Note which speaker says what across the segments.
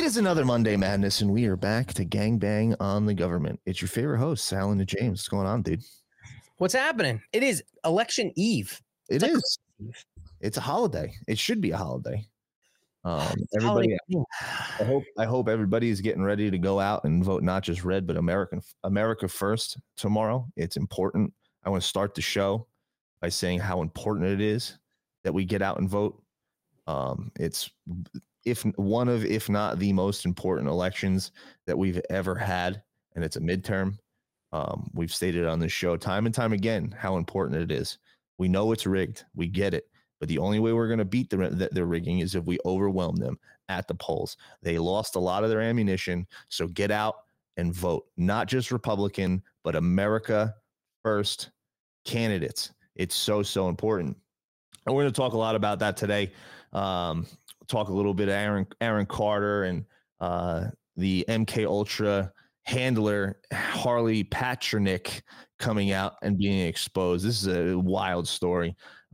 Speaker 1: is another Monday Madness, and we are back to gangbang on the government. It's your favorite host, Alan and James. What's going on, dude?
Speaker 2: What's happening? It is election eve.
Speaker 1: It is. It's a holiday. It should be a holiday. Everybody, I hope everybody is getting ready to go out and vote not just red, but America first tomorrow. It's important. I want to start the show by saying how important it is that we get out and vote. It's if not the most important elections that we've ever had, and it's a midterm. We've stated on this show time and time again how important it is. We know it's rigged. We get it. But the only way we're going to beat their rigging is if we overwhelm them at the polls. They lost a lot of their ammunition, so get out and vote. Not just Republican, but America first candidates. It's so, so important. And we're going to talk a lot about that today. Talk a little bit of Aaron Carter and the MK Ultra handler Harley Pasternak coming out and being exposed. This is a wild story.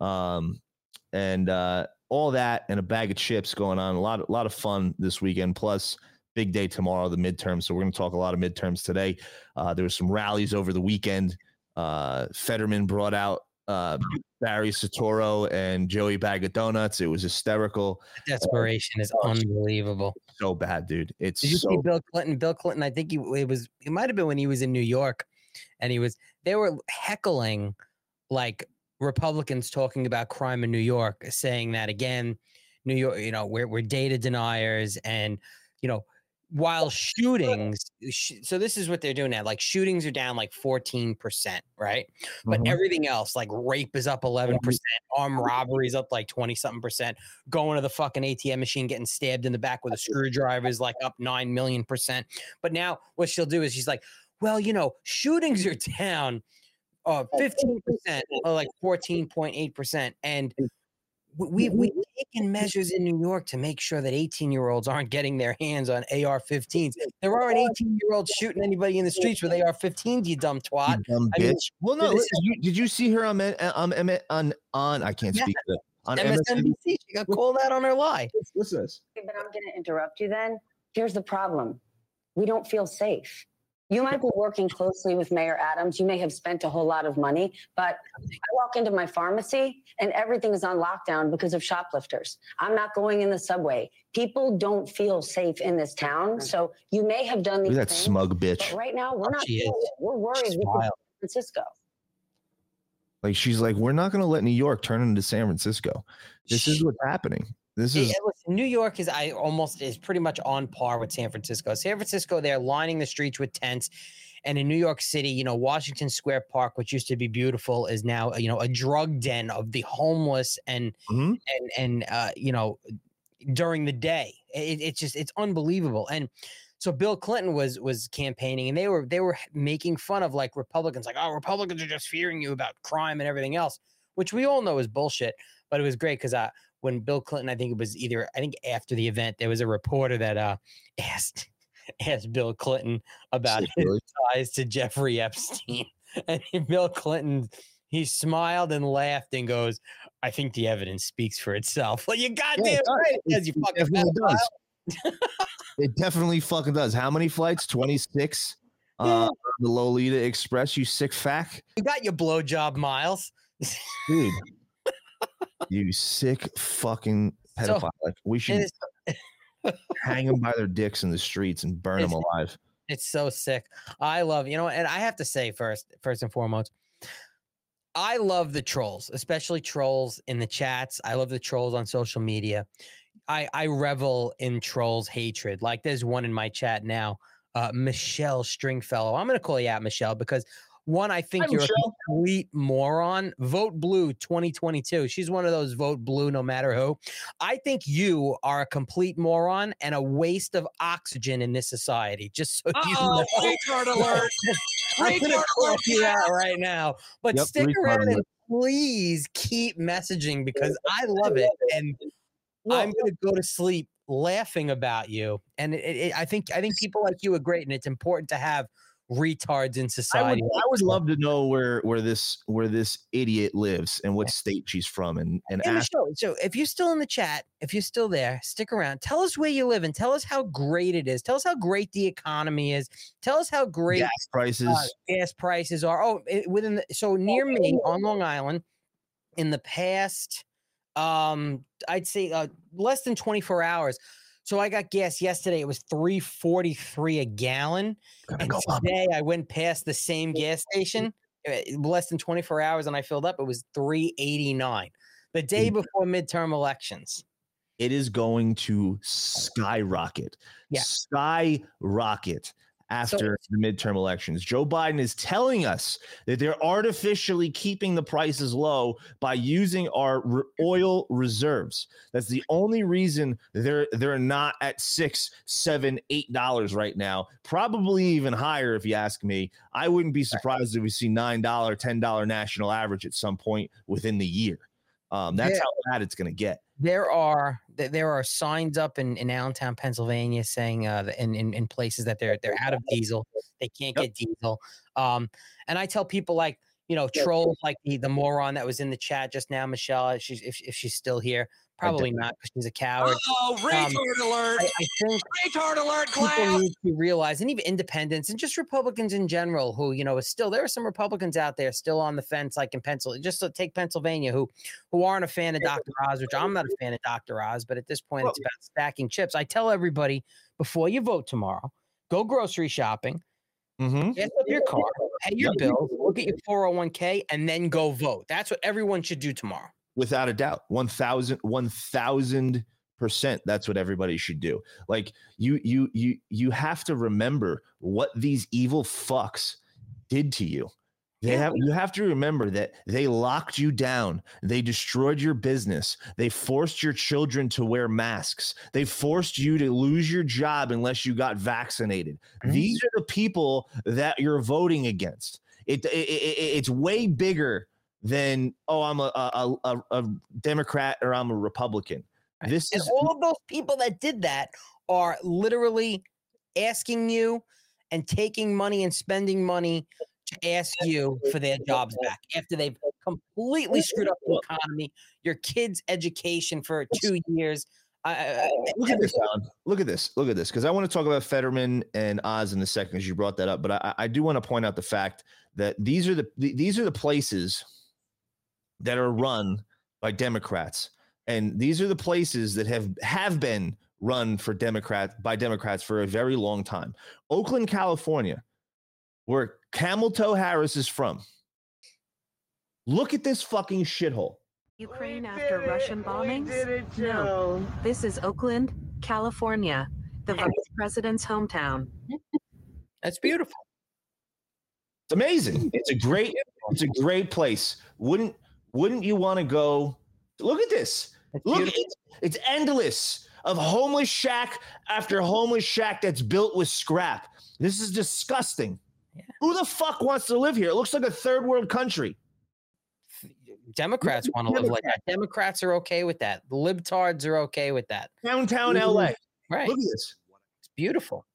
Speaker 1: And all that and a bag of chips going on. A lot of fun this weekend. Plus, big day tomorrow, the midterms. So we're going to talk a lot of midterms today. There were some rallies over the weekend. Fetterman brought out Barry Soetoro and Joey Bag of Donuts. It was hysterical.
Speaker 2: The desperation is unbelievable.
Speaker 1: So bad, dude. Did
Speaker 2: you see Bill Clinton? Bill Clinton, I think it might have been when he was in New York, and they were heckling like Republicans talking about crime in New York, saying that again, New York, we're data deniers, and while shootings, so this is what they're doing now. Like shootings are down like 14%, right? But everything else, like rape is up 11%, armed robbery is up like 20-something%. Going to the fucking ATM machine, getting stabbed in the back with a screwdriver is like up 9 million%. But now what she'll do is she's like, well, shootings are down 15% or like 14.8%. And we've taken measures in New York to make sure that 18-year-olds aren't getting their hands on AR-15s. There aren't 18-year-olds shooting anybody in the streets with AR-15s, you dumb twat.
Speaker 1: You dumb bitch. Well, no, did you see her on I can't speak to it. On
Speaker 2: MSNBC? She got called out on her lie.
Speaker 1: Listen to this.
Speaker 3: But I'm going to interrupt you then. Here's the problem. We don't feel safe. You might be working closely with Mayor Adams. You may have spent a whole lot of money, but I walk into my pharmacy and everything is on lockdown because of shoplifters. I'm not going in the subway. People don't feel safe in this town. So you may have done these
Speaker 1: things. That smug bitch.
Speaker 3: But right now, we're not. We're worried. San Francisco.
Speaker 1: Like she's like, we're not going to let New York turn into San Francisco. This is what's happening.
Speaker 2: New York is pretty much on par with San Francisco. San Francisco, they're lining the streets with tents, and in New York City, Washington Square Park, which used to be beautiful, is now a drug den of the homeless and during the day. It's unbelievable. And so Bill Clinton was campaigning, and they were making fun of like Republicans, like, oh, Republicans are just fearing you about crime and everything else, which we all know is bullshit. But it was great because when Bill Clinton, I think after the event, there was a reporter that asked Bill Clinton about his ties to Jeffrey Epstein. And Bill Clinton, he smiled and laughed and goes, I think the evidence speaks for itself. Well, you goddamn right. You fucking does.
Speaker 1: It definitely fucking does. How many flights? 26? The Lolita Express, you sick fuck.
Speaker 2: You got your blowjob miles.
Speaker 1: Dude. You sick fucking pedophile. Like we should hang them by their dicks in the streets and burn them alive.
Speaker 2: It's so sick. I love, and I have to say first and foremost, I love the trolls, especially trolls in the chats. I love the trolls on social media. I revel in trolls' hatred. Like there's one in my chat now, Michelle Stringfellow. I'm going to call you out, Michelle, because one, I think you're a complete moron. Vote Blue 2022. She's one of those vote blue no matter who. I think you are a complete moron and a waste of oxygen in this society. Just so you know.
Speaker 4: Retard alert.
Speaker 2: I'm going to call you out right now. But stick around and please keep messaging because I love it. And I'm going to go to sleep laughing about you. And I think people like you are great. And it's important to have retards in society.
Speaker 1: I would love to know where this idiot lives and what state she's from, and ask.
Speaker 2: So if you're still in the chat, if you're still there, stick around. Tell us where you live and tell us how great it is. Tell us how great the economy is. Tell us how great
Speaker 1: gas prices
Speaker 2: are. Oh, so near me on Long Island, in the past, I'd say less than 24 hours. So I got gas yesterday. It was $3.43 a gallon. And today I went past the same gas station less than 24 hours and I filled up. It was $3.89 the day before midterm elections.
Speaker 1: It is going to skyrocket.
Speaker 2: Yeah.
Speaker 1: Skyrocket after the midterm elections. Joe Biden is telling us that they're artificially keeping the prices low by using our oil reserves. That's the only reason they're not at $6, $7, $8 right now. Probably even higher, if you ask me. I wouldn't be surprised if we see $9, $10 national average at some point within the year. That's how bad it's going to get.
Speaker 2: There are signs up in Allentown, Pennsylvania, saying in places that they're out of diesel, they can't get diesel. And I tell people like trolls like the moron that was in the chat just now, Michelle, if she's still here. Probably not because she's a coward.
Speaker 4: Oh, retard alert!
Speaker 2: I think
Speaker 4: retard alert!
Speaker 2: People need to realize, and even independents and just Republicans in general, who is still there are some Republicans out there still on the fence, like in Pennsylvania. Just to take Pennsylvania, who aren't a fan of Dr. Oz, which I'm not a fan of Dr. Oz, but at this point it's about stacking chips. I tell everybody before you vote tomorrow, go grocery shopping, get up your car, pay your bills, look at your 401k, and then go vote. That's what everyone should do tomorrow.
Speaker 1: Without a doubt, 1,000%. That's what everybody should do. Like you have to remember what these evil fucks did to you. You have to remember that they locked you down. They destroyed your business. They forced your children to wear masks. They forced you to lose your job unless you got vaccinated. These are the people that you're voting against. It's way bigger than, I'm a Democrat or I'm a Republican. This is
Speaker 2: all of those people that did that are literally asking you and taking money and spending money to ask you for their jobs back after they've completely screwed up the economy, your kids' education for 2 years.
Speaker 1: Look at this, Alan. Look at this, because I want to talk about Fetterman and Oz in a second, because you brought that up. But I do want to point out the fact that these are the places that are run by Democrats, and these are the places that have been run by Democrats for a very long time. Oakland, California, where Camel Toe Harris is from. Look at this fucking shithole.
Speaker 5: Ukraine after Russian bombings? No. This is Oakland, California, the vice president's hometown.
Speaker 2: That's beautiful.
Speaker 1: It's amazing. It's a great place. Wouldn't you want to go? Look at this. Look, it's endless of homeless shack after homeless shack that's built with scrap. This is disgusting. Yeah. Who the fuck wants to live here? It looks like a third world country.
Speaker 2: Democrats want to live like that. Democrats are okay with that. The libtards are okay with that.
Speaker 1: Downtown LA.
Speaker 2: Right.
Speaker 1: Look at this.
Speaker 2: It's beautiful.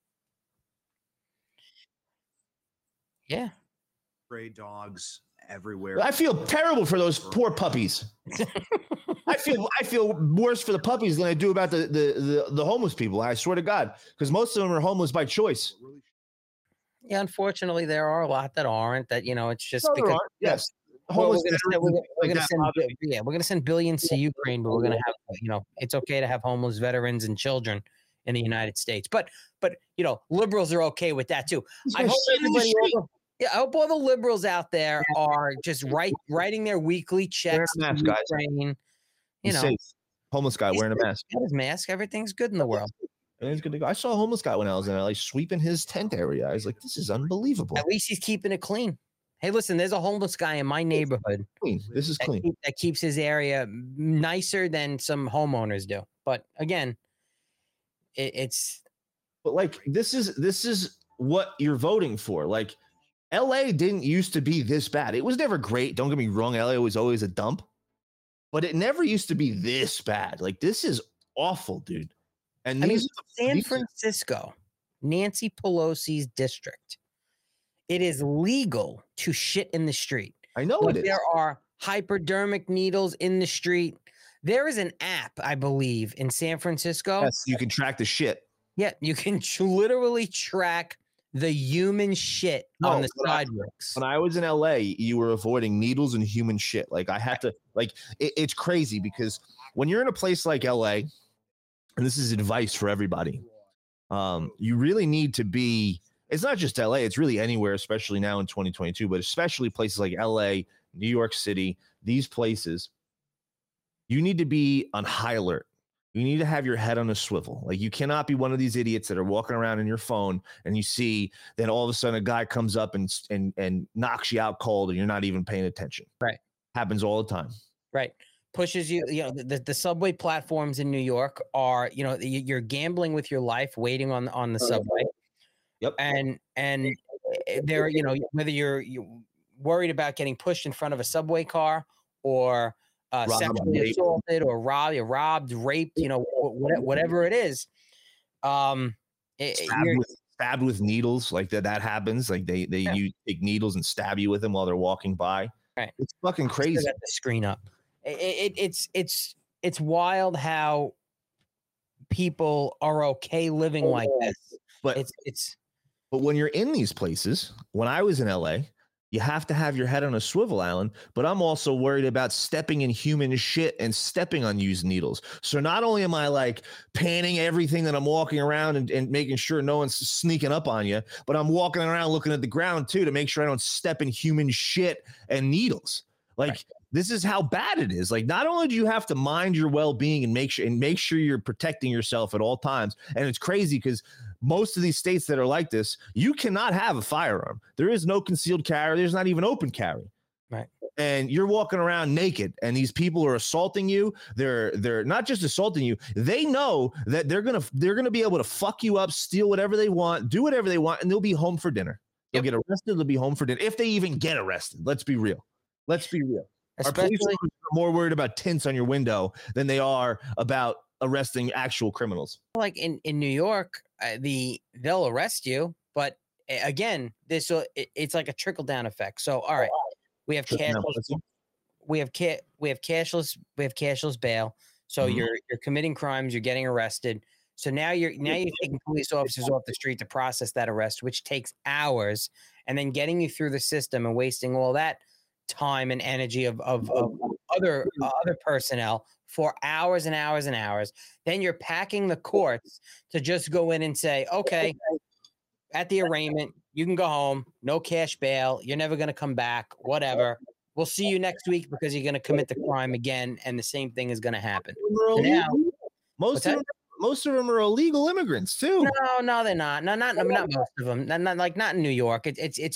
Speaker 2: Yeah.
Speaker 4: Stray dogs everywhere.
Speaker 1: I feel terrible for those poor puppies. I feel worse for the puppies than I do about the homeless people. I swear to God, because most of them are homeless by choice.
Speaker 2: Yeah, unfortunately, there are a lot that aren't. That it's just because.
Speaker 1: Yes.
Speaker 2: Well, we're going to send billions to Ukraine, but we're going to have, it's okay to have homeless veterans and children in the United States. But liberals are okay with that too. I hope all the liberals out there are just writing their weekly checks to Ukraine.
Speaker 1: Safe. Homeless guy wearing a mask.
Speaker 2: Got his mask. Everything's good in the world.
Speaker 1: Everything's good to go. I saw a homeless guy when I was in LA sweeping his tent area. I was like, this is unbelievable.
Speaker 2: At least he's keeping it clean. Hey, listen, there's a homeless guy in my neighborhood.
Speaker 1: This is clean.
Speaker 2: That keeps his area nicer than some homeowners do. But again, it's.
Speaker 1: But like, this is what you're voting for. Like, LA didn't used to be this bad. It was never great. Don't get me wrong. LA was always a dump, but it never used to be this bad. Like, this is awful, dude. And
Speaker 2: San Francisco, Nancy Pelosi's district, it is legal to shit in the street.
Speaker 1: I know
Speaker 2: Like,
Speaker 1: it is.
Speaker 2: there are hypodermic needles in the street. There is an app, I believe, in San Francisco.
Speaker 1: Yes, you can track the shit.
Speaker 2: Yeah, you can literally track the human shit on the sidewalks.
Speaker 1: When I was in LA, you were avoiding needles and human shit. Like I had to, like, it's crazy because when you're in a place like LA, and this is advice for everybody, you really need to be, it's not just LA, it's really anywhere, especially now in 2022, but especially places like LA, New York City, these places, you need to be on high alert. You need to have your head on a swivel. Like, you cannot be one of these idiots that are walking around in your phone and you see, then all of a sudden a guy comes up and knocks you out cold and you're not even paying attention.
Speaker 2: Right.
Speaker 1: Happens all the time.
Speaker 2: Right. Pushes you, the subway platforms in New York are, you're gambling with your life waiting on the subway.
Speaker 1: Yep.
Speaker 2: And there, whether you're worried about getting pushed in front of a subway car or sexually assaulted or robbed, raped, whatever it is.
Speaker 1: Stabbed with needles, like that happens. Like they use take needles and stab you with them while they're walking by.
Speaker 2: Right.
Speaker 1: It's fucking crazy.
Speaker 2: Got the screen up. It's wild how people are okay living like this.
Speaker 1: But but when you're in these places, when I was in LA, you have to have your head on a swivel, Alan. But I'm also worried about stepping in human shit and stepping on used needles. So not only am I like panning everything that I'm walking around and making sure no one's sneaking up on you, but I'm walking around looking at the ground too to make sure I don't step in human shit and needles. Like, right. This is how bad it is. Like, not only do you have to mind your well-being and make sure you're protecting yourself at all times. And it's crazy because most of these states that are like this, you cannot have a firearm. There is no concealed carry. There's not even open carry.
Speaker 2: Right.
Speaker 1: And you're walking around naked and these people are assaulting you. They're not just assaulting you. They know that they're going to be able to fuck you up, steal whatever they want, do whatever they want, and they'll be home for dinner. They'll get arrested. They'll be home for dinner. If they even get arrested. Let's be real. Our police are more worried about tints on your window than they are about arresting actual criminals.
Speaker 2: Like in New York, they'll arrest you, but again, it's like a trickle down effect. So, all right, we have cashless, we have cashless bail. So you're committing crimes, you're getting arrested. So now you're taking police officers off the street to process that arrest, which takes hours, and then getting you through the system and wasting all that time and energy of other personnel for hours and hours and hours. Then you're packing the courts to just go in and say, okay, at the arraignment, you can go home, no cash bail, you're never going to come back, whatever. We'll see you next week because you're going to commit the crime again, and the same thing is going to happen. So now,
Speaker 1: most of them are illegal immigrants too.
Speaker 2: No, they're not. No, not most of them. Not in New York. It's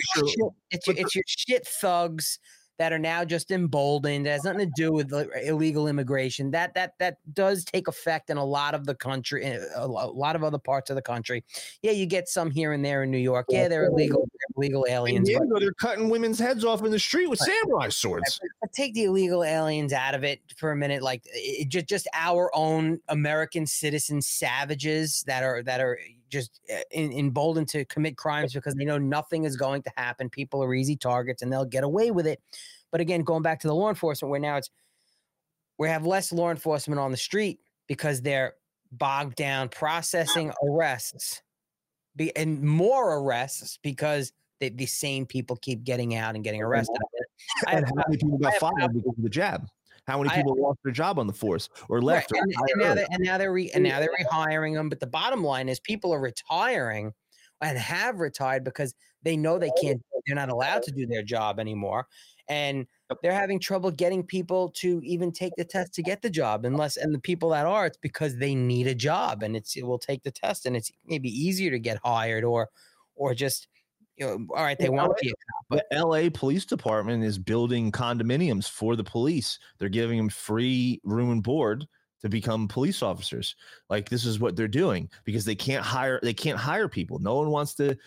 Speaker 2: your shit thugs that are now just emboldened. It has nothing to do with illegal immigration. That does take effect in a lot of the country, a lot of other parts of the country. Yeah, you get some here and there in New York. Yeah, they're illegal aliens.
Speaker 1: Yeah, they're cutting women's heads off in the street with samurai swords.
Speaker 2: But take the illegal aliens out of it for a minute. Like, just our own American citizen savages that are just emboldened to commit crimes because they know nothing is going to happen. People are easy targets and they'll get away with it. But again, going back to the law enforcement, where now we have less law enforcement on the street because they're bogged down processing arrests and more arrests because the same people keep getting out and getting arrested.
Speaker 1: And how many people got fired because of the jab? How many people lost their job on the force or left?
Speaker 2: Right. And now they're rehiring them. But the bottom line is people are retiring and have retired because they know they're not allowed to do their job anymore. And they're having trouble getting people to even take the test to get the job and the people that are, it's because they need a job and it will take the test and it's maybe easier to get hired or just, all right, they want to be a cop.
Speaker 1: The LA Police Department is building condominiums for the police. They're giving them free room and board to become police officers. Like, this is what they're doing because they can't hire people. No one wants to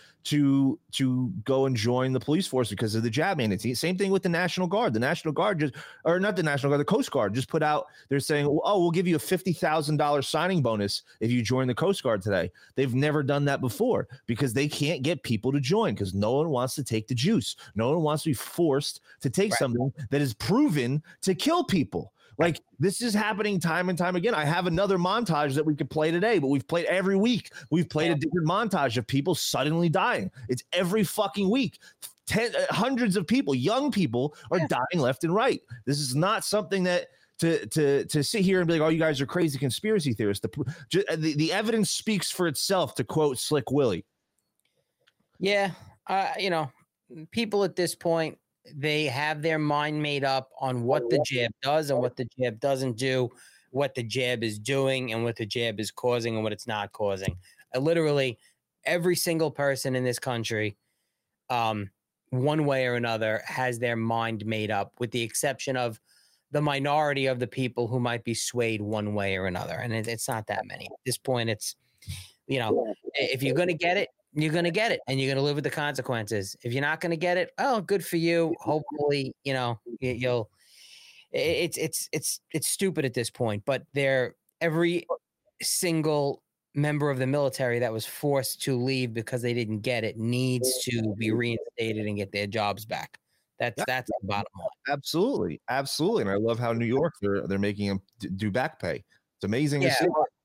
Speaker 1: go and join the police force because of the jab mandate. Same thing with the National Guard. The National Guard the Coast Guard just put out, they're saying, oh, we'll give you a $50,000 signing bonus if you join the Coast Guard today. They've never done that before because they can't get people to join because no one wants to take the juice. No one wants to be forced to take something that is proven to kill people. Like, this is happening time and time again. I have another montage that we could play today, but we've played every week. We've played a different montage of people suddenly dying. It's every fucking week. Hundreds of people, young people, are dying left and right. This is not something that to sit here and be like, oh, you guys are crazy conspiracy theorists. The evidence speaks for itself, to quote Slick Willie.
Speaker 2: Yeah, people at this point, they have their mind made up on what the jab does and what the jab doesn't do, what the jab is doing and what the jab is causing and what it's not causing. Literally, every single person in this country, one way or another, has their mind made up, with the exception of the minority of the people who might be swayed one way or another. And it's not that many. At this point, it's, if you're going to get it, you're going to get it, and you're going to live with the consequences. If you're not going to get it, oh, good for you. Hopefully, you'll. It's stupid at this point, but every single member of the military that was forced to leave because they didn't get it needs to be reinstated and get their jobs back. That's the bottom line.
Speaker 1: Absolutely, and I love how New York they're making them do back pay. It's amazing.
Speaker 2: Yeah.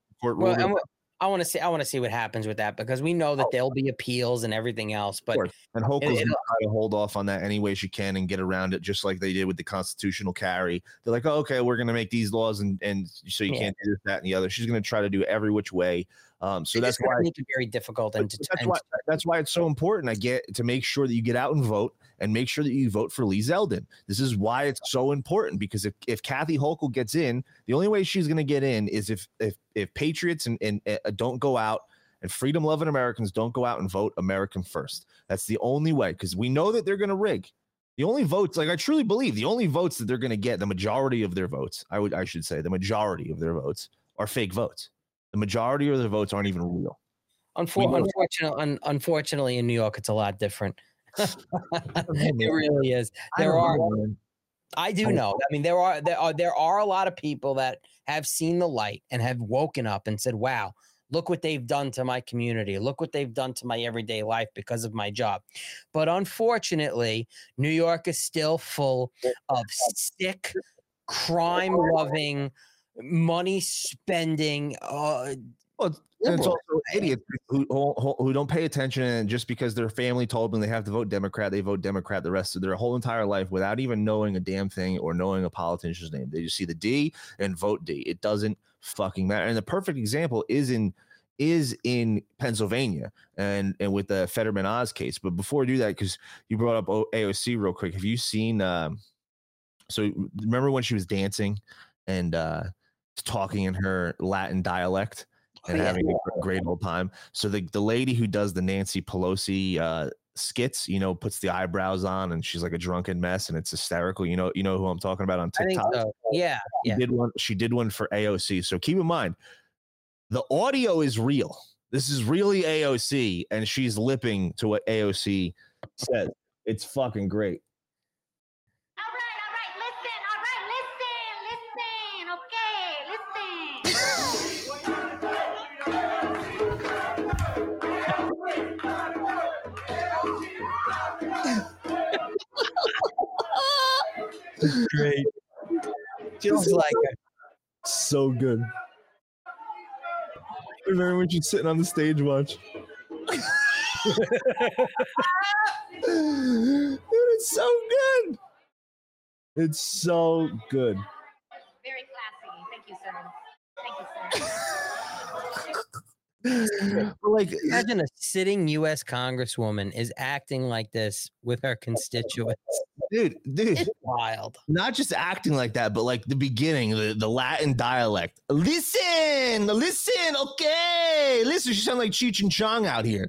Speaker 2: I want to see what happens with that, because we know that there'll be appeals and everything else. But
Speaker 1: and Hochul's going to try to hold off on that any way she can and get around it, just like they did with the constitutional carry. They're like, oh, okay, we're going to make these laws, and so you can't do this, that, and the other. She's going to try to do every which way. So that's why
Speaker 2: it's very difficult.
Speaker 1: That's why it's so important. To make sure that you get out and vote, and make sure that you vote for Lee Zeldin. This is why it's so important, because if Kathy Hochul gets in, the only way she's going to get in is if patriots and don't go out, and freedom-loving Americans don't go out and vote American first. That's the only way, because we know that they're going to rig. The only votes, I truly believe, the only votes that they're going to get, the majority of their votes, I should say, the majority of their votes are fake votes. The majority of their votes aren't even real.
Speaker 2: Unfortunately, in New York, it's a lot different. It really is. I do know. I mean, there are a lot of people that have seen the light and have woken up and said, wow, look what they've done to my community. Look what they've done to my everyday life because of my job. But unfortunately, New York is still full of sick, crime-loving, money-spending.
Speaker 1: And it's also idiots who don't pay attention, and just because their family told them they have to vote Democrat, they vote Democrat the rest of their whole entire life without even knowing a damn thing or knowing a politician's name. They just see the D and vote D. It doesn't fucking matter. And the perfect example is in Pennsylvania and with the Fetterman Oz case. But before I do that, because you brought up AOC real quick, have you seen? So remember when she was dancing and talking in her Latin dialect and having a great old time? So the lady who does the Nancy Pelosi skits, puts the eyebrows on and she's like a drunken mess and it's hysterical. You know who I'm talking about on TikTok?
Speaker 2: I think so. Yeah.
Speaker 1: She did one for AOC. So keep in mind, the audio is real. This is really AOC, and she's lipping to what AOC says. It's fucking great.
Speaker 2: Great. Just like it.
Speaker 1: So good. Remember when she's sitting on the stage watch? Dude, it's so good. It's so good.
Speaker 6: Very classy. Thank you, sir. Thank you, sir.
Speaker 1: Like,
Speaker 2: imagine a sitting U.S. Congresswoman is acting like this with her constituents.
Speaker 1: Dude,
Speaker 2: it's wild.
Speaker 1: Not just acting like that, but like the beginning, the Latin dialect. Listen, okay. Listen, she sounds like Cheech and Chong out here.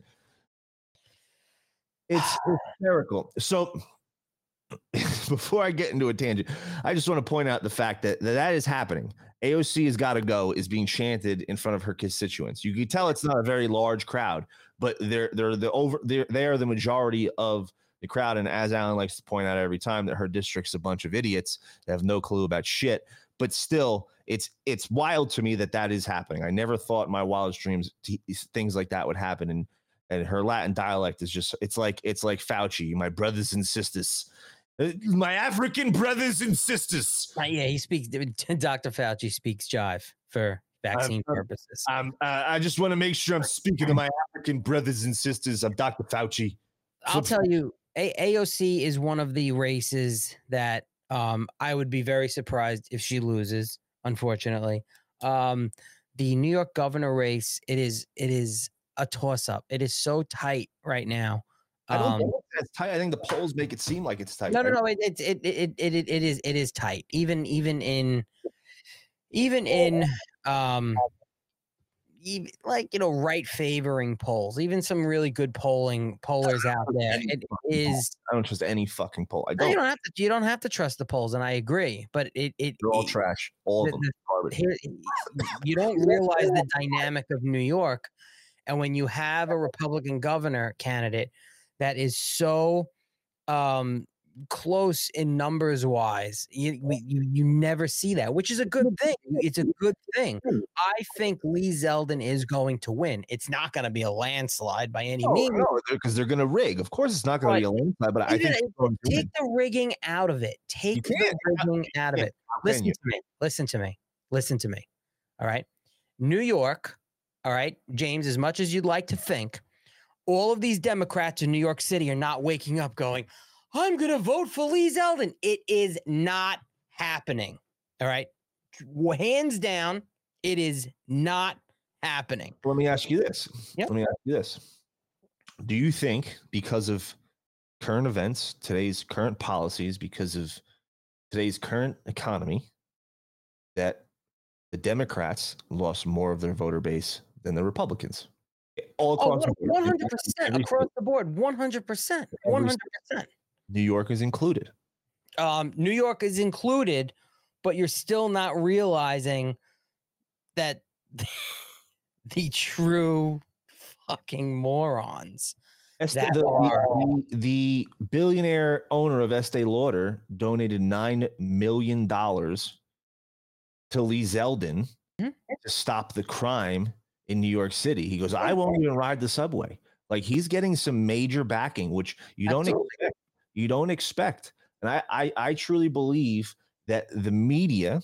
Speaker 1: It's hysterical. So before I get into a tangent, I just want to point out the fact that is happening. AOC has got to go is being chanted in front of her constituents. You can tell it's not a very large crowd, but they are the majority of the crowd. And as Alan likes to point out every time, that her district's a bunch of idiots that have no clue about shit. But still, it's wild to me that is happening. I never thought in my wildest dreams things like that would happen. And her Latin dialect is just it's like Fauci, my brothers and sisters. My African brothers and sisters.
Speaker 2: Yeah, he speaks. Dr. Fauci speaks jive for vaccine purposes.
Speaker 1: I just want to make sure I'm speaking to my African brothers and sisters. I'm Dr. Fauci.
Speaker 2: I'll tell you, AOC is one of the races that I would be very surprised if she loses. Unfortunately, the New York governor race it is a toss up. It is so tight right now.
Speaker 1: I don't think it's tight. I think the polls make it seem like it's tight.
Speaker 2: No. It is tight. Even in right favoring polls, even some really good pollers out there. It is.
Speaker 1: I don't trust any fucking poll. I don't.
Speaker 2: You don't have to trust the polls, and I agree. But they're
Speaker 1: all trash. All of them garbage.
Speaker 2: You don't realize the dynamic of New York, and when you have a Republican governor candidate that is so close in numbers wise, you never see that, which is a good thing. It's a good thing. I think Lee Zeldin is going to win. It's not going to be a landslide by any means.
Speaker 1: No, because they're going to rig. Of course, it's not going to be a landslide. But I think
Speaker 2: take the rigging out of it. Take the rigging out of it. Listen to me. All right, New York. All right, James. As much as you'd like to think, all of these Democrats in New York City are not waking up going, I'm going to vote for Lee Zeldin. It is not happening. All right. Hands down, it is not happening.
Speaker 1: Let me ask you this.
Speaker 2: Yep.
Speaker 1: Let me ask you this. Do you think because of current events, today's current policies, because of today's current economy, that the Democrats lost more of their voter base than the Republicans? All across the board.
Speaker 2: 100% across the board. 100%. 100%.
Speaker 1: New York is included.
Speaker 2: New York is included, but you're still not realizing that the true fucking morons.
Speaker 1: The billionaire owner of Estee Lauder donated $9 million to Lee Zeldin to stop the crime in New York City. He goes, I won't even ride the subway. Like, he's getting some major backing, which you don't expect. You don't expect. And I truly believe that the media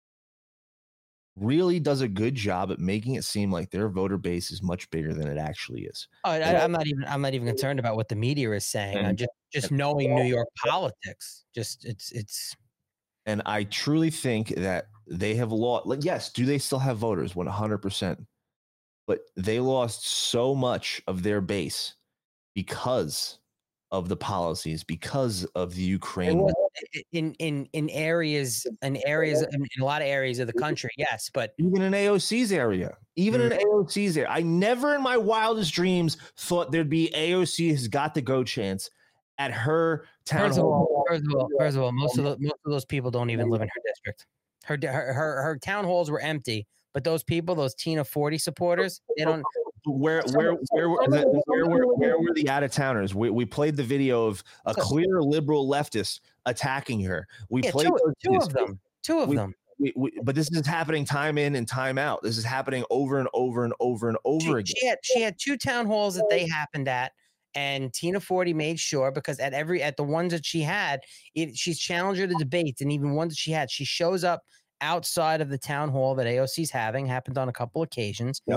Speaker 1: really does a good job at making it seem like their voter base is much bigger than it actually is.
Speaker 2: I'm not even concerned about what the media is saying. I'm just knowing New York politics. It's.
Speaker 1: And I truly think that they have lost. Like, yes, do they still have voters? 100%. But they lost so much of their base because of the policies, because of the Ukraine.
Speaker 2: In areas, in a lot of areas of the country, yes, but
Speaker 1: even in AOC's area, I never in my wildest dreams thought there'd be AOC has got the go chance at her town.
Speaker 2: First of all, most of those people don't even live in her district. Her town halls were empty. But those people, those Tina 40 supporters, they don't.
Speaker 1: Where were the out of towners? We played the video of a clear liberal leftist attacking her. We played
Speaker 2: two of them.
Speaker 1: But this is happening time in and time out. This is happening over and over and over and over again.
Speaker 2: She had two town halls that they happened at, and Tina 40 made sure, because at the ones that she had, she's challenged her to debates, and even ones that she had, she shows up outside of the town hall that AOC's having. Happened on a couple occasions.
Speaker 1: Yep.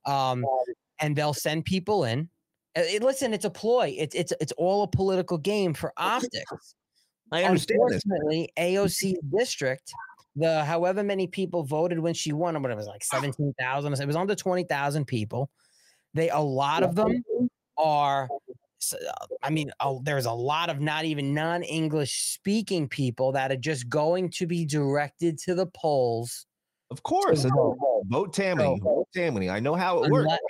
Speaker 2: And they'll send people in. Listen, it's a ploy. It's all a political game for optics.
Speaker 1: I understand this.
Speaker 2: Unfortunately, AOC's district, the however many people voted when she won, but it was like 17,000. It was under 20,000 people. A lot of them are. There's a lot of not even non-English speaking people that are just going to be directed to the polls.
Speaker 1: Of course. Vote Tammany. Vote Tammany. I know how it works.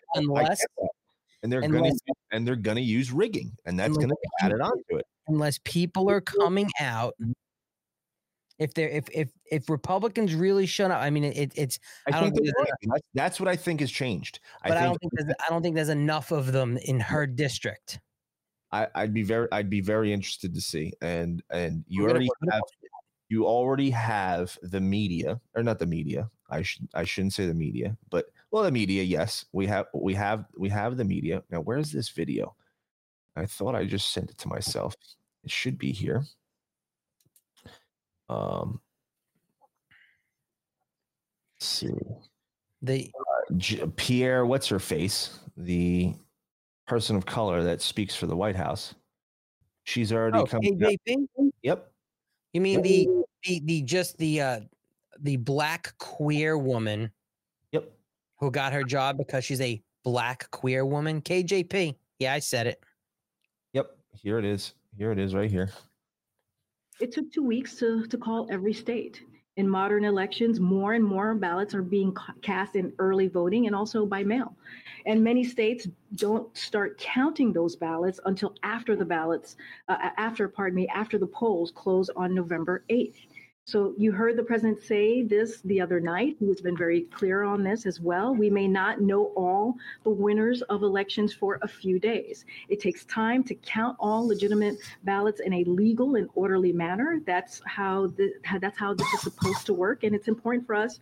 Speaker 1: And they're gonna use rigging, and that's gonna be added onto it.
Speaker 2: Unless people are coming out If Republicans really shut up, I mean, it's.
Speaker 1: I think that's what I think has changed.
Speaker 2: But I don't think there's enough of them in her district.
Speaker 1: I'd be very interested to see. And you already have the media, or not the media. I shouldn't say the media, but the media. Yes, we have the media. Now, where's this video? I thought I just sent it to myself. It should be here. Let's see.
Speaker 2: The
Speaker 1: Pierre, what's her face? The person of color that speaks for the White House. She's already come.
Speaker 2: KJP?
Speaker 1: Yep.
Speaker 2: You mean the black queer woman?
Speaker 1: Yep.
Speaker 2: Who got her job because she's a black queer woman? KJP. Yeah, I said it.
Speaker 1: Yep. Here it is. Here it is right here.
Speaker 7: It took 2 weeks to call every state. In modern elections, more and more ballots are being cast in early voting and also by mail. And many states don't start counting those ballots until after the polls close on November 8th. So you heard the president say this the other night. He has been very clear on this as well. We may not know all the winners of elections for a few days. It takes time to count all legitimate ballots in a legal and orderly manner. That's how this is supposed to work, and it's important for us.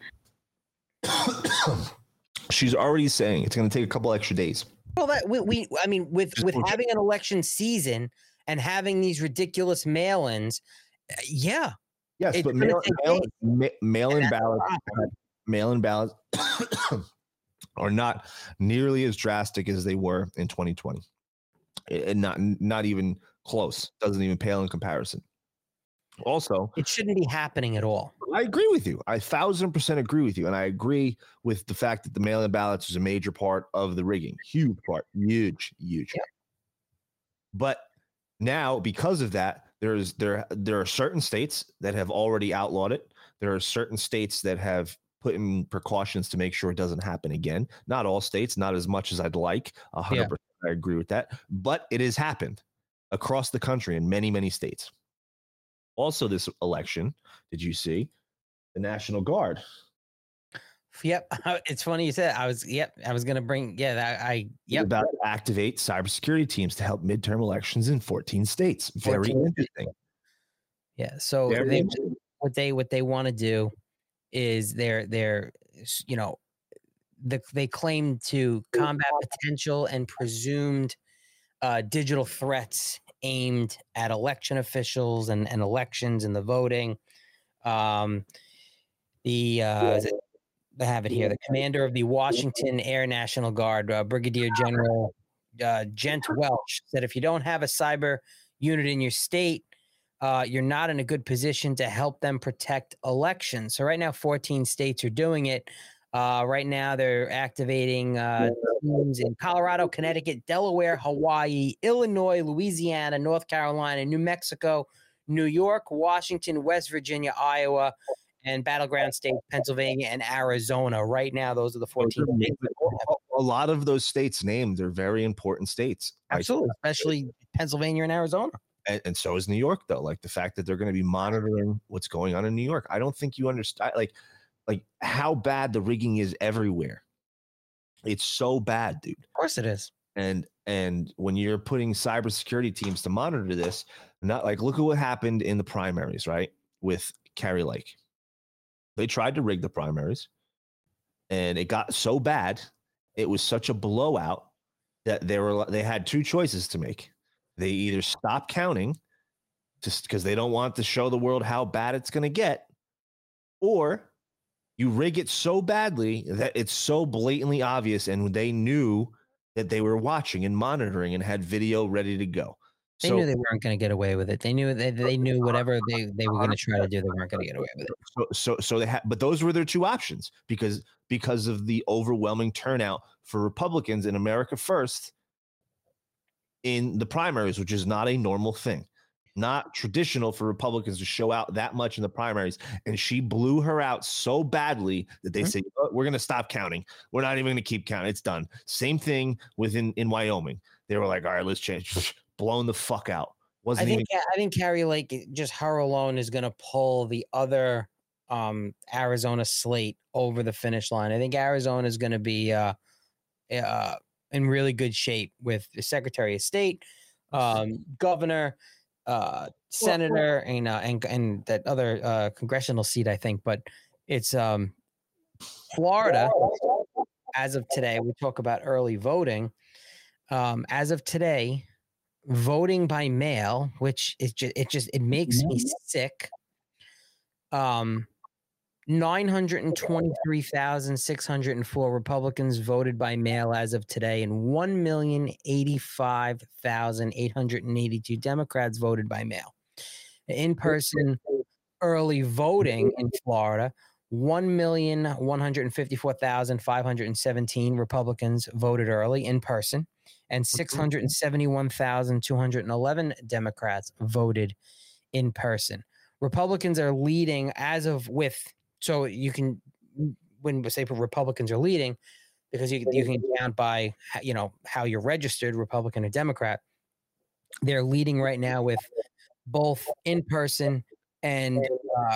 Speaker 1: She's already saying it's going to take a couple extra days.
Speaker 2: Well, with having an election season and having these ridiculous mail-ins, yeah.
Speaker 1: Yes, but mail-in ballots are not nearly as drastic as they were in 2020, and not even close. Doesn't even pale in comparison. Also,
Speaker 2: it shouldn't be happening at all.
Speaker 1: I agree with you. I 1,000% agree with you, and I agree with the fact that the mail-in ballots is a major part of the rigging. Huge part, huge. Yeah. But now, because of that, there are certain states that have already outlawed it. There are certain states that have put in precautions to make sure it doesn't happen again. Not all states, not as much as I'd like. 100%, I agree with that. But it has happened across the country in many, many states. Also, this election, did you see the National Guard?
Speaker 2: Yep. It's funny you said I was going to bring.
Speaker 1: About to activate cybersecurity teams to help midterm elections in 14 states. Very interesting.
Speaker 2: Yeah. So what they want to do is they claim to combat potential and presumed digital threats aimed at election officials and elections and the voting. I have it here. The commander of the Washington Air National Guard, Brigadier General Gent Welch, said if you don't have a cyber unit in your state, you're not in a good position to help them protect elections. So right now, 14 states are doing it. Right now, they're activating teams in Colorado, Connecticut, Delaware, Hawaii, Illinois, Louisiana, North Carolina, New Mexico, New York, Washington, West Virginia, Iowa, and battleground states, Pennsylvania and Arizona. Right now, those are the 14 states.
Speaker 1: A lot of those states named are very important states.
Speaker 2: Absolutely, especially Pennsylvania and Arizona.
Speaker 1: And so is New York, though. Like the fact that they're going to be monitoring what's going on in New York. I don't think you understand, like how bad the rigging is everywhere. It's so bad, dude.
Speaker 2: Of course it is.
Speaker 1: And when you're putting cybersecurity teams to monitor this, not like look at what happened in the primaries, right? With Kari Lake. They tried to rig the primaries, and it got so bad. It was such a blowout that they had two choices to make. They either stop counting just because they don't want to show the world how bad it's going to get, or you rig it so badly that it's so blatantly obvious, and they knew that they were watching and monitoring and had video ready to go.
Speaker 2: They knew they weren't going to get away with it. They knew they knew whatever they were going to try to do, they weren't going to get away with it.
Speaker 1: So they had, but those were their two options because of the overwhelming turnout for Republicans in America First in the primaries, which is not a normal thing, not traditional for Republicans to show out that much in the primaries. And she blew her out so badly that they said, oh, we're going to stop counting. We're not even going to keep counting. It's done. Same thing in Wyoming. They were like, all right, let's change. Blown the fuck out. Wasn't
Speaker 2: I think Carrie Lake, just her alone, is going to pull the other Arizona slate over the finish line. I think Arizona is going to be in really good shape with the Secretary of State, governor, senator, and that other congressional seat, I think. But it's Florida. As of today, we talk about early voting. As of today, voting by mail, which is it makes me sick. 923,604 Republicans voted by mail as of today, and 1,085,882 Democrats voted by mail. In-person early voting in Florida, 1,154,517 Republicans voted early in person, and 671,211 Democrats voted in person. Republicans are leading as of so you can, when we say Republicans are leading, because you can count by, how you're registered, Republican or Democrat. They're leading right now with both in person and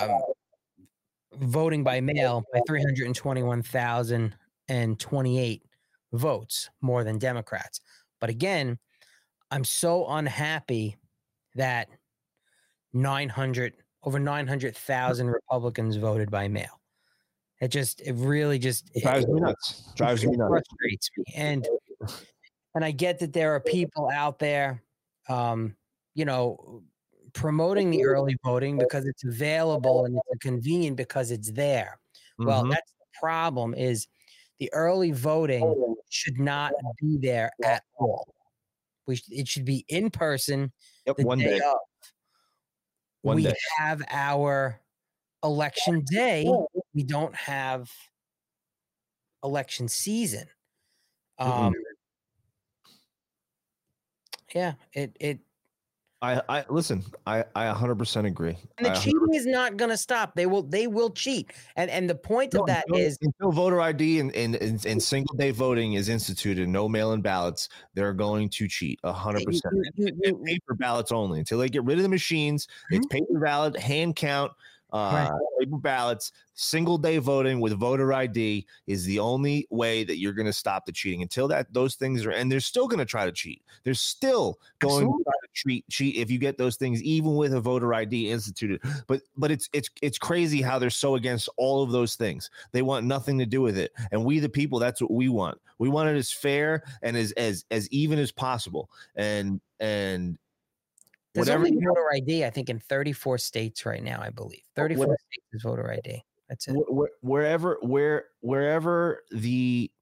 Speaker 2: voting by mail by 321,028 votes more than Democrats. But again, I'm so unhappy that over 900,000 Republicans voted by mail. It really just
Speaker 1: drives me nuts.
Speaker 2: Frustrates me. And I get that there are people out there, promoting the early voting because it's available and it's convenient because it's there. Well, that's the problem, is the early voting should not be there at all. It should be in person.
Speaker 1: One day.
Speaker 2: We have our election day. We don't have election season. Yeah,
Speaker 1: I listen. I 100% agree.
Speaker 2: And the cheating is not going to stop. They will cheat. And the point of that is
Speaker 1: until voter ID and single day voting is instituted, no mail-in ballots, they're going to cheat 100%. Paper ballots only until they get rid of the machines. It's paper ballot, hand count, paper ballots. Single day voting with voter ID is the only way that you're going to stop the cheating. Until those things are, and they're still going to try to cheat. They're still going to try to cheat if you get those things, even with a voter ID instituted. But it's crazy how they're so against all of those things. They want nothing to do with it. And we, the people, that's what we want. We want it as fair and as even as possible. And
Speaker 2: there's only voter ID, I think, in 34 states right now, I believe. 34 states is voter ID. That's it.
Speaker 1: Wherever the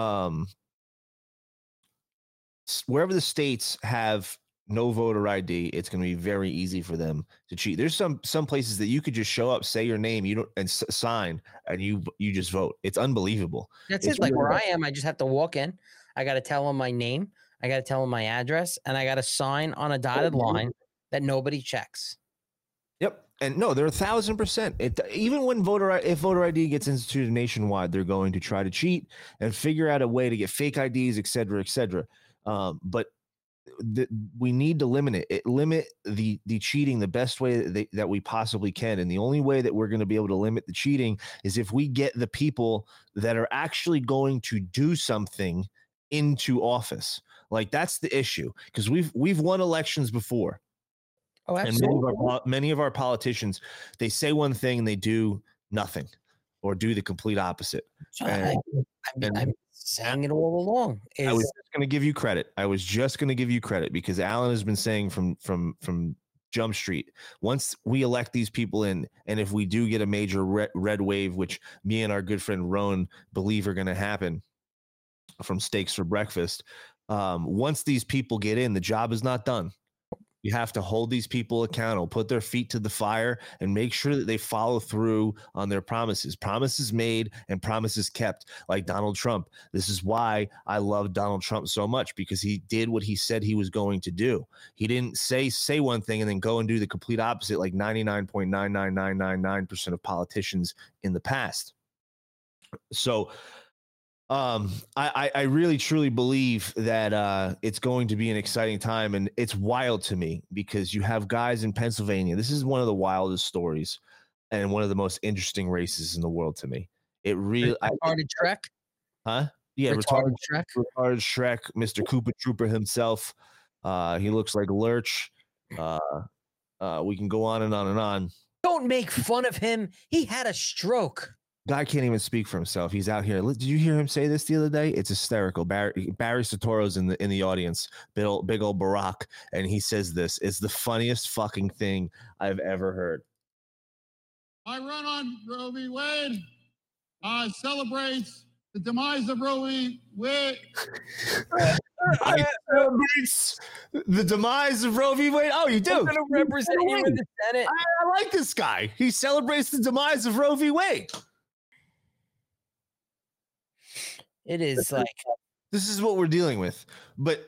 Speaker 1: states have no voter ID, it's going to be very easy for them to cheat. There's some places that you could just show up, say your name, and sign, and you just vote. It's unbelievable.
Speaker 2: That's it. Like where I am, I just have to walk in. I got to tell them my name. I got to tell them my address, and I got to sign on a dotted line that nobody checks.
Speaker 1: Yep. And no, they're 1,000%. Even when if voter ID gets instituted nationwide, they're going to try to cheat and figure out a way to get fake IDs, et cetera, et cetera. But we need to limit the cheating the best way that we possibly can. And the only way that we're going to be able to limit the cheating is if we get the people that are actually going to do something into office. Like, that's the issue, because we've won elections before.
Speaker 2: Oh, absolutely.
Speaker 1: And many of our politicians, they say one thing and they do nothing, or do the complete opposite.
Speaker 2: I'm saying it all along.
Speaker 1: I was just going to give you credit. Because Alan has been saying from Jump Street, once we elect these people in, and if we do get a major red wave, which me and our good friend Roan believe are going to happen from Steaks for Breakfast, once these people get in, the job is not done. You have to hold these people accountable, put their feet to the fire, and make sure that they follow through on their promises. Promises made and promises kept, like Donald Trump. This is why I love Donald Trump so much, because he did what he said he was going to do. He didn't say one thing and then go and do the complete opposite, like 99.99999% of politicians in the past. So I really truly believe that it's going to be an exciting time, and it's wild to me because you have guys in Pennsylvania. This is one of the wildest stories and one of the most interesting races in the world to me. It really
Speaker 2: Retarded Shrek.
Speaker 1: huh? Yeah,
Speaker 2: Retarded Shrek.
Speaker 1: retarded Shrek, Mr. Koopa Trooper himself. He looks like Lurch. We can go on and on and on.
Speaker 2: Don't make fun of him. He had a stroke.
Speaker 1: Guy can't even speak for himself. He's out here. Did you hear him say this the other day? It's hysterical. Barry Satoro's in the audience, big old Barack, and he says this. It's the funniest fucking thing I've ever heard.
Speaker 8: My run on Roe v. Wade celebrates the demise of Roe v. Wade.
Speaker 1: I celebrates the demise of Roe v. Wade. Oh, you do?
Speaker 2: I'm going to represent you in the Senate.
Speaker 1: I like this guy. He celebrates the demise of Roe v. Wade.
Speaker 2: It is like
Speaker 1: this is what we're dealing with. But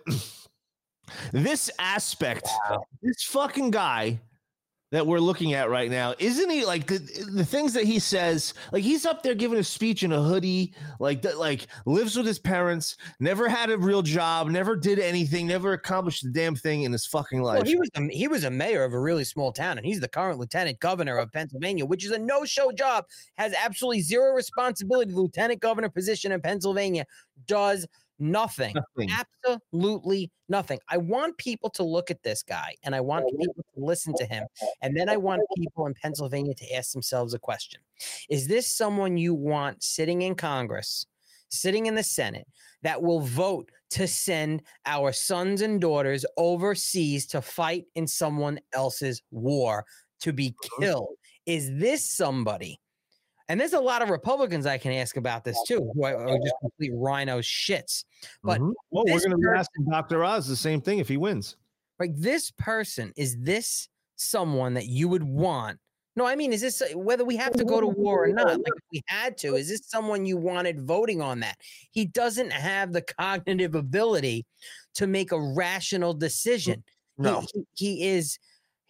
Speaker 1: this aspect, this fucking guy that we're looking at right now, isn't he like the things that he says? Like he's up there giving a speech in a hoodie, like lives with his parents, never had a real job, never did anything, never accomplished a damn thing in his fucking life.
Speaker 2: Well, he was a mayor of a really small town, and he's the current lieutenant governor of Pennsylvania, which is a no-show job, has absolutely zero responsibility. The lieutenant governor position in Pennsylvania does nothing. Absolutely nothing. I want people to look at this guy, and I want people to listen to him. And then I want people in Pennsylvania to ask themselves a question. Is this someone you want sitting in Congress, sitting in the Senate, that will vote to send our sons and daughters overseas to fight in someone else's war, to be killed? Is this somebody? And there's a lot of Republicans I can ask about this too, who are just complete rhino shits. But
Speaker 1: well, we're going to be asking Dr. Oz the same thing if he wins.
Speaker 2: Like this person, is this someone that you would want? No, I mean, is this whether we have to go to war or not? Like if we had to, is this someone you wanted voting on that? He doesn't have the cognitive ability to make a rational decision.
Speaker 1: No,
Speaker 2: he's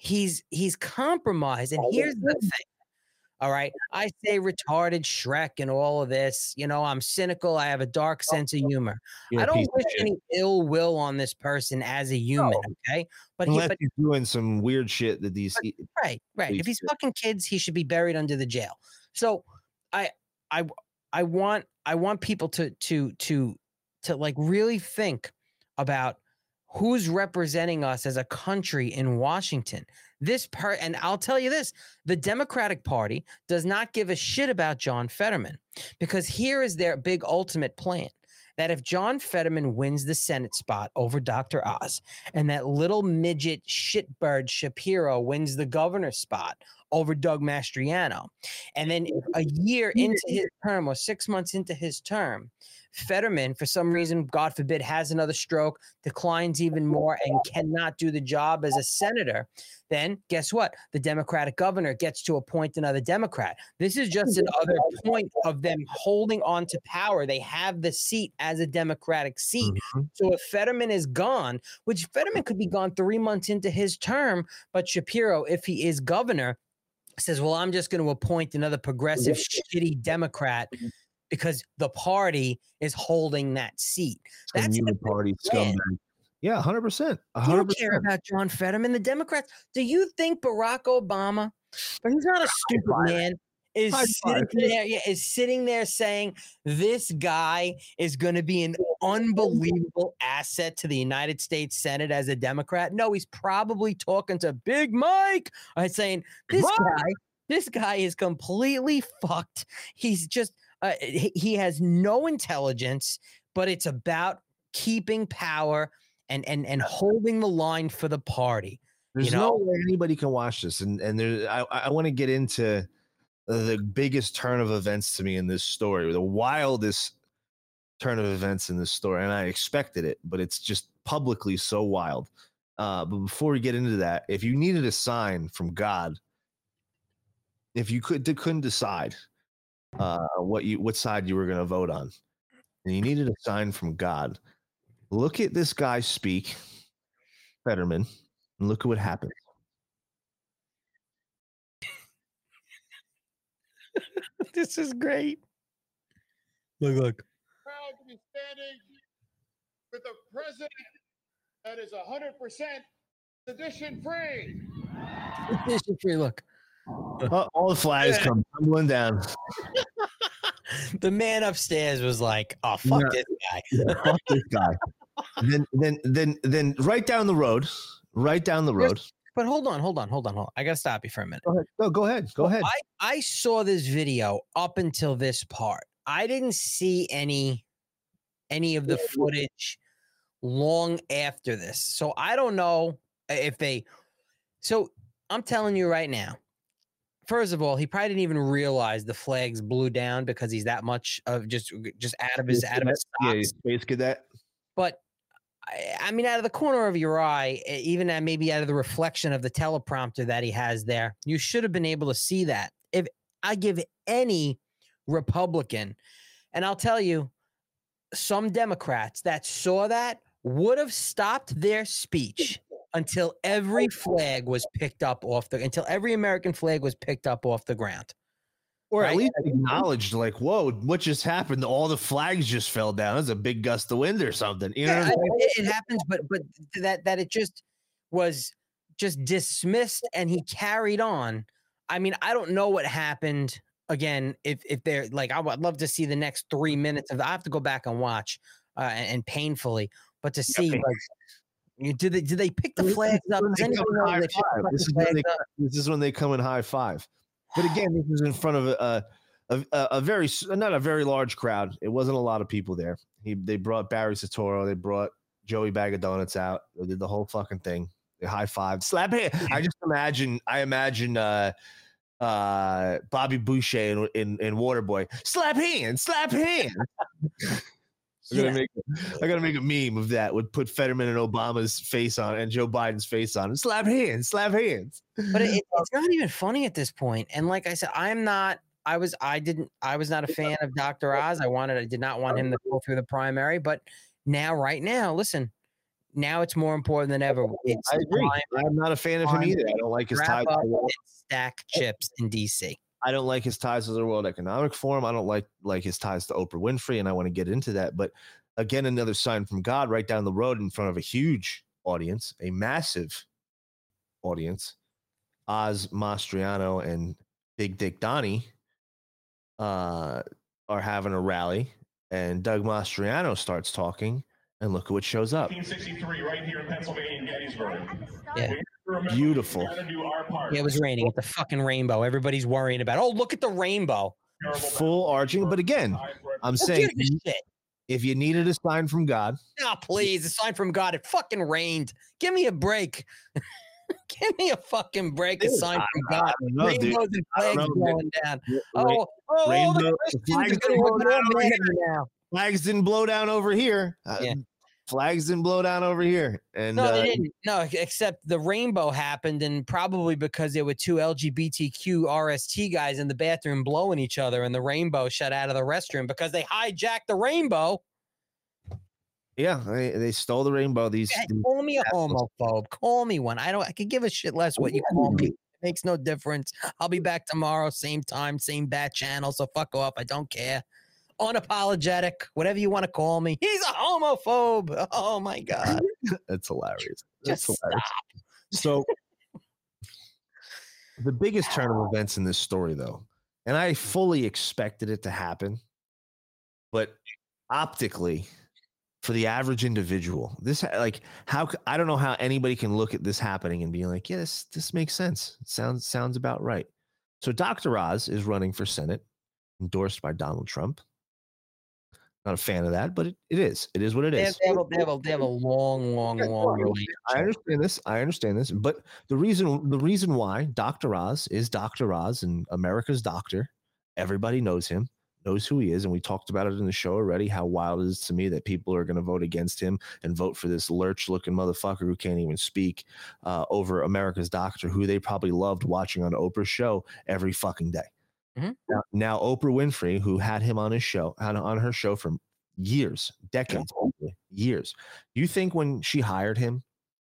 Speaker 2: compromised. And here's the thing. All right. I say retarded Shrek and all of this. You know, I'm cynical. I have a dark sense of humor. I don't wish any ill will on this person as a human. No. Okay. But
Speaker 1: unless he's doing some weird shit that these.
Speaker 2: Right. If he's fucking kids, he should be buried under the jail. So I want people to like really think about who's representing us as a country in Washington. And I'll tell you this, the Democratic Party does not give a shit about John Fetterman, because here is their big ultimate plan, that if John Fetterman wins the Senate spot over Dr. Oz, and that little midget shitbird Shapiro wins the governor spot over Doug Mastriano, and then a year into his term or 6 months into his term, Fetterman, for some reason, God forbid, has another stroke, declines even more, and cannot do the job as a senator, then guess what? The Democratic governor gets to appoint another Democrat. This is just another point of them holding on to power. They have the seat as a Democratic seat. Mm-hmm. So if Fetterman is gone, which Fetterman could be gone 3 months into his term, but Shapiro, if he is governor, says, well, I'm just going to appoint another progressive, shitty Democrat, because the party is holding that seat. That's the
Speaker 1: party scumbag. Yeah, 100%.
Speaker 2: You don't care about John Fetterman. The Democrats. Do you think Barack Obama, but he's not a stupid man, is sitting there saying this guy is going to be an unbelievable asset to the United States Senate as a Democrat? No, he's probably talking to Big Mike, saying this guy is completely fucked. He's just he has no intelligence, but it's about keeping power and holding the line for the party.
Speaker 1: There's no way anybody can watch this. And there, I want to get into the biggest turn of events to me in this story, the wildest turn of events in this story. And I expected it, but it's just publicly so wild. But before we get into that, if you needed a sign from God, if you couldn't decide what side you were going to vote on, and you needed a sign from God, look at this guy speak, Fetterman, and look at what happens.
Speaker 2: This is great. Look.
Speaker 8: be standing with a president that is 100% sedition free.
Speaker 2: Look,
Speaker 1: All the flags come tumbling down.
Speaker 2: the man upstairs was like, "Oh, fuck
Speaker 1: Yeah.
Speaker 2: this guy."
Speaker 1: Yeah, fuck this guy. Then right down the road.
Speaker 2: But hold on. I gotta stop you for a minute.
Speaker 1: Go ahead. No, go ahead. Go ahead.
Speaker 2: I saw this video up until this part. I didn't see any of the footage long after this. So I don't know if they. So I'm telling you right now. First of all, he probably didn't even realize the flags blew down because he's that much of just out of his socks.
Speaker 1: Yeah, he's Space Cadet.
Speaker 2: But I mean, out of the corner of your eye, even maybe out of the reflection of the teleprompter that he has there, you should have been able to see that. If I give any Republican, and I'll tell you, some Democrats that saw that would have stopped their speech until every flag was picked up until every American flag was picked up off the ground.
Speaker 1: Or
Speaker 2: Right?
Speaker 1: at least acknowledged, like, whoa, what just happened? All the flags just fell down. It's a big gust of wind or something. You know
Speaker 2: Yeah,
Speaker 1: what I'm saying?
Speaker 2: it happens, but that it just was just dismissed and he carried on. I mean, I don't know what happened again. If they're like, I would love to see the next 3 minutes of. I have to go back and watch and painfully, but to see like, did they pick the flags up? Does anyone know they picked the flags up?
Speaker 1: This is when they come in high five. But again, this is in front of a very not a very large crowd. It wasn't a lot of people there. They brought Barry Soetoro. They brought Joey Bag of Donuts out. They did the whole fucking thing. They high five, slap hand. I imagine Bobby Boucher in Waterboy. Slap hand. I gotta make a meme of that. Would put Fetterman and Obama's face on and Joe Biden's face on. Slap hands.
Speaker 2: But it's not even funny at this point. And like I said, I was not a fan of Dr. Oz. I did not want him to go through the primary. But right now, listen, now it's more important than ever.
Speaker 1: I agree. I'm not a fan of him either. I don't like his ties.
Speaker 2: Stack chips in DC.
Speaker 1: I don't like his ties to the World Economic Forum. I don't like his ties to Oprah Winfrey, and I want to get into that. But again, another sign from God right down the road in front of a huge audience, a massive audience. Oz Mastriano and Big Dick Donnie are having a rally, and Doug Mastriano starts talking, and look at what shows up.
Speaker 9: 1963, right here in Pennsylvania, in Gettysburg.
Speaker 2: Yeah.
Speaker 1: Beautiful.
Speaker 2: Yeah, it was raining. It's the fucking rainbow. Everybody's worrying about. Oh, look at the rainbow.
Speaker 1: Full arching, but again, I'm saying if you needed a sign from God,
Speaker 2: no, please, a sign from God. It fucking rained. Give me a break. Give me a fucking break. A sign from God. Rainbows and flags blowing down.
Speaker 1: Flags didn't blow down over here. Flags didn't blow down over here. And
Speaker 2: no, they didn't. No, except the rainbow happened, and probably because there were two LGBTQ RST guys in the bathroom blowing each other, and the rainbow shut out of the restroom because they hijacked the rainbow.
Speaker 1: Yeah, they stole the rainbow.
Speaker 2: Call me a homophobe. Call me one. I could give a shit less what you call me. It makes no difference. I'll be back tomorrow, same time, same bat channel. So fuck off. I don't care. Unapologetic, whatever you want to call me. He's a homophobe. Oh my God.
Speaker 1: That's hilarious.
Speaker 2: Just
Speaker 1: hilarious. So the biggest turn of events in this story, though, and I fully expected it to happen, but optically, for the average individual, this I don't know how anybody can look at this happening and be like, yeah, this makes sense. It sounds about right. So Dr. Oz is running for Senate, endorsed by Donald Trump. Not a fan of that, but it is. It is what it is.
Speaker 2: They have a long relationship.
Speaker 1: I understand this. But the reason why Dr. Oz is Dr. Oz and America's doctor, everybody knows him, knows who he is. And we talked about it in the show already, how wild it is to me that people are going to vote against him and vote for this lurch-looking motherfucker who can't even speak over America's doctor, who they probably loved watching on Oprah's show every fucking day.
Speaker 2: Mm-hmm.
Speaker 1: Now, Oprah Winfrey, who had him on her show for years, decades, years. You think when she hired him,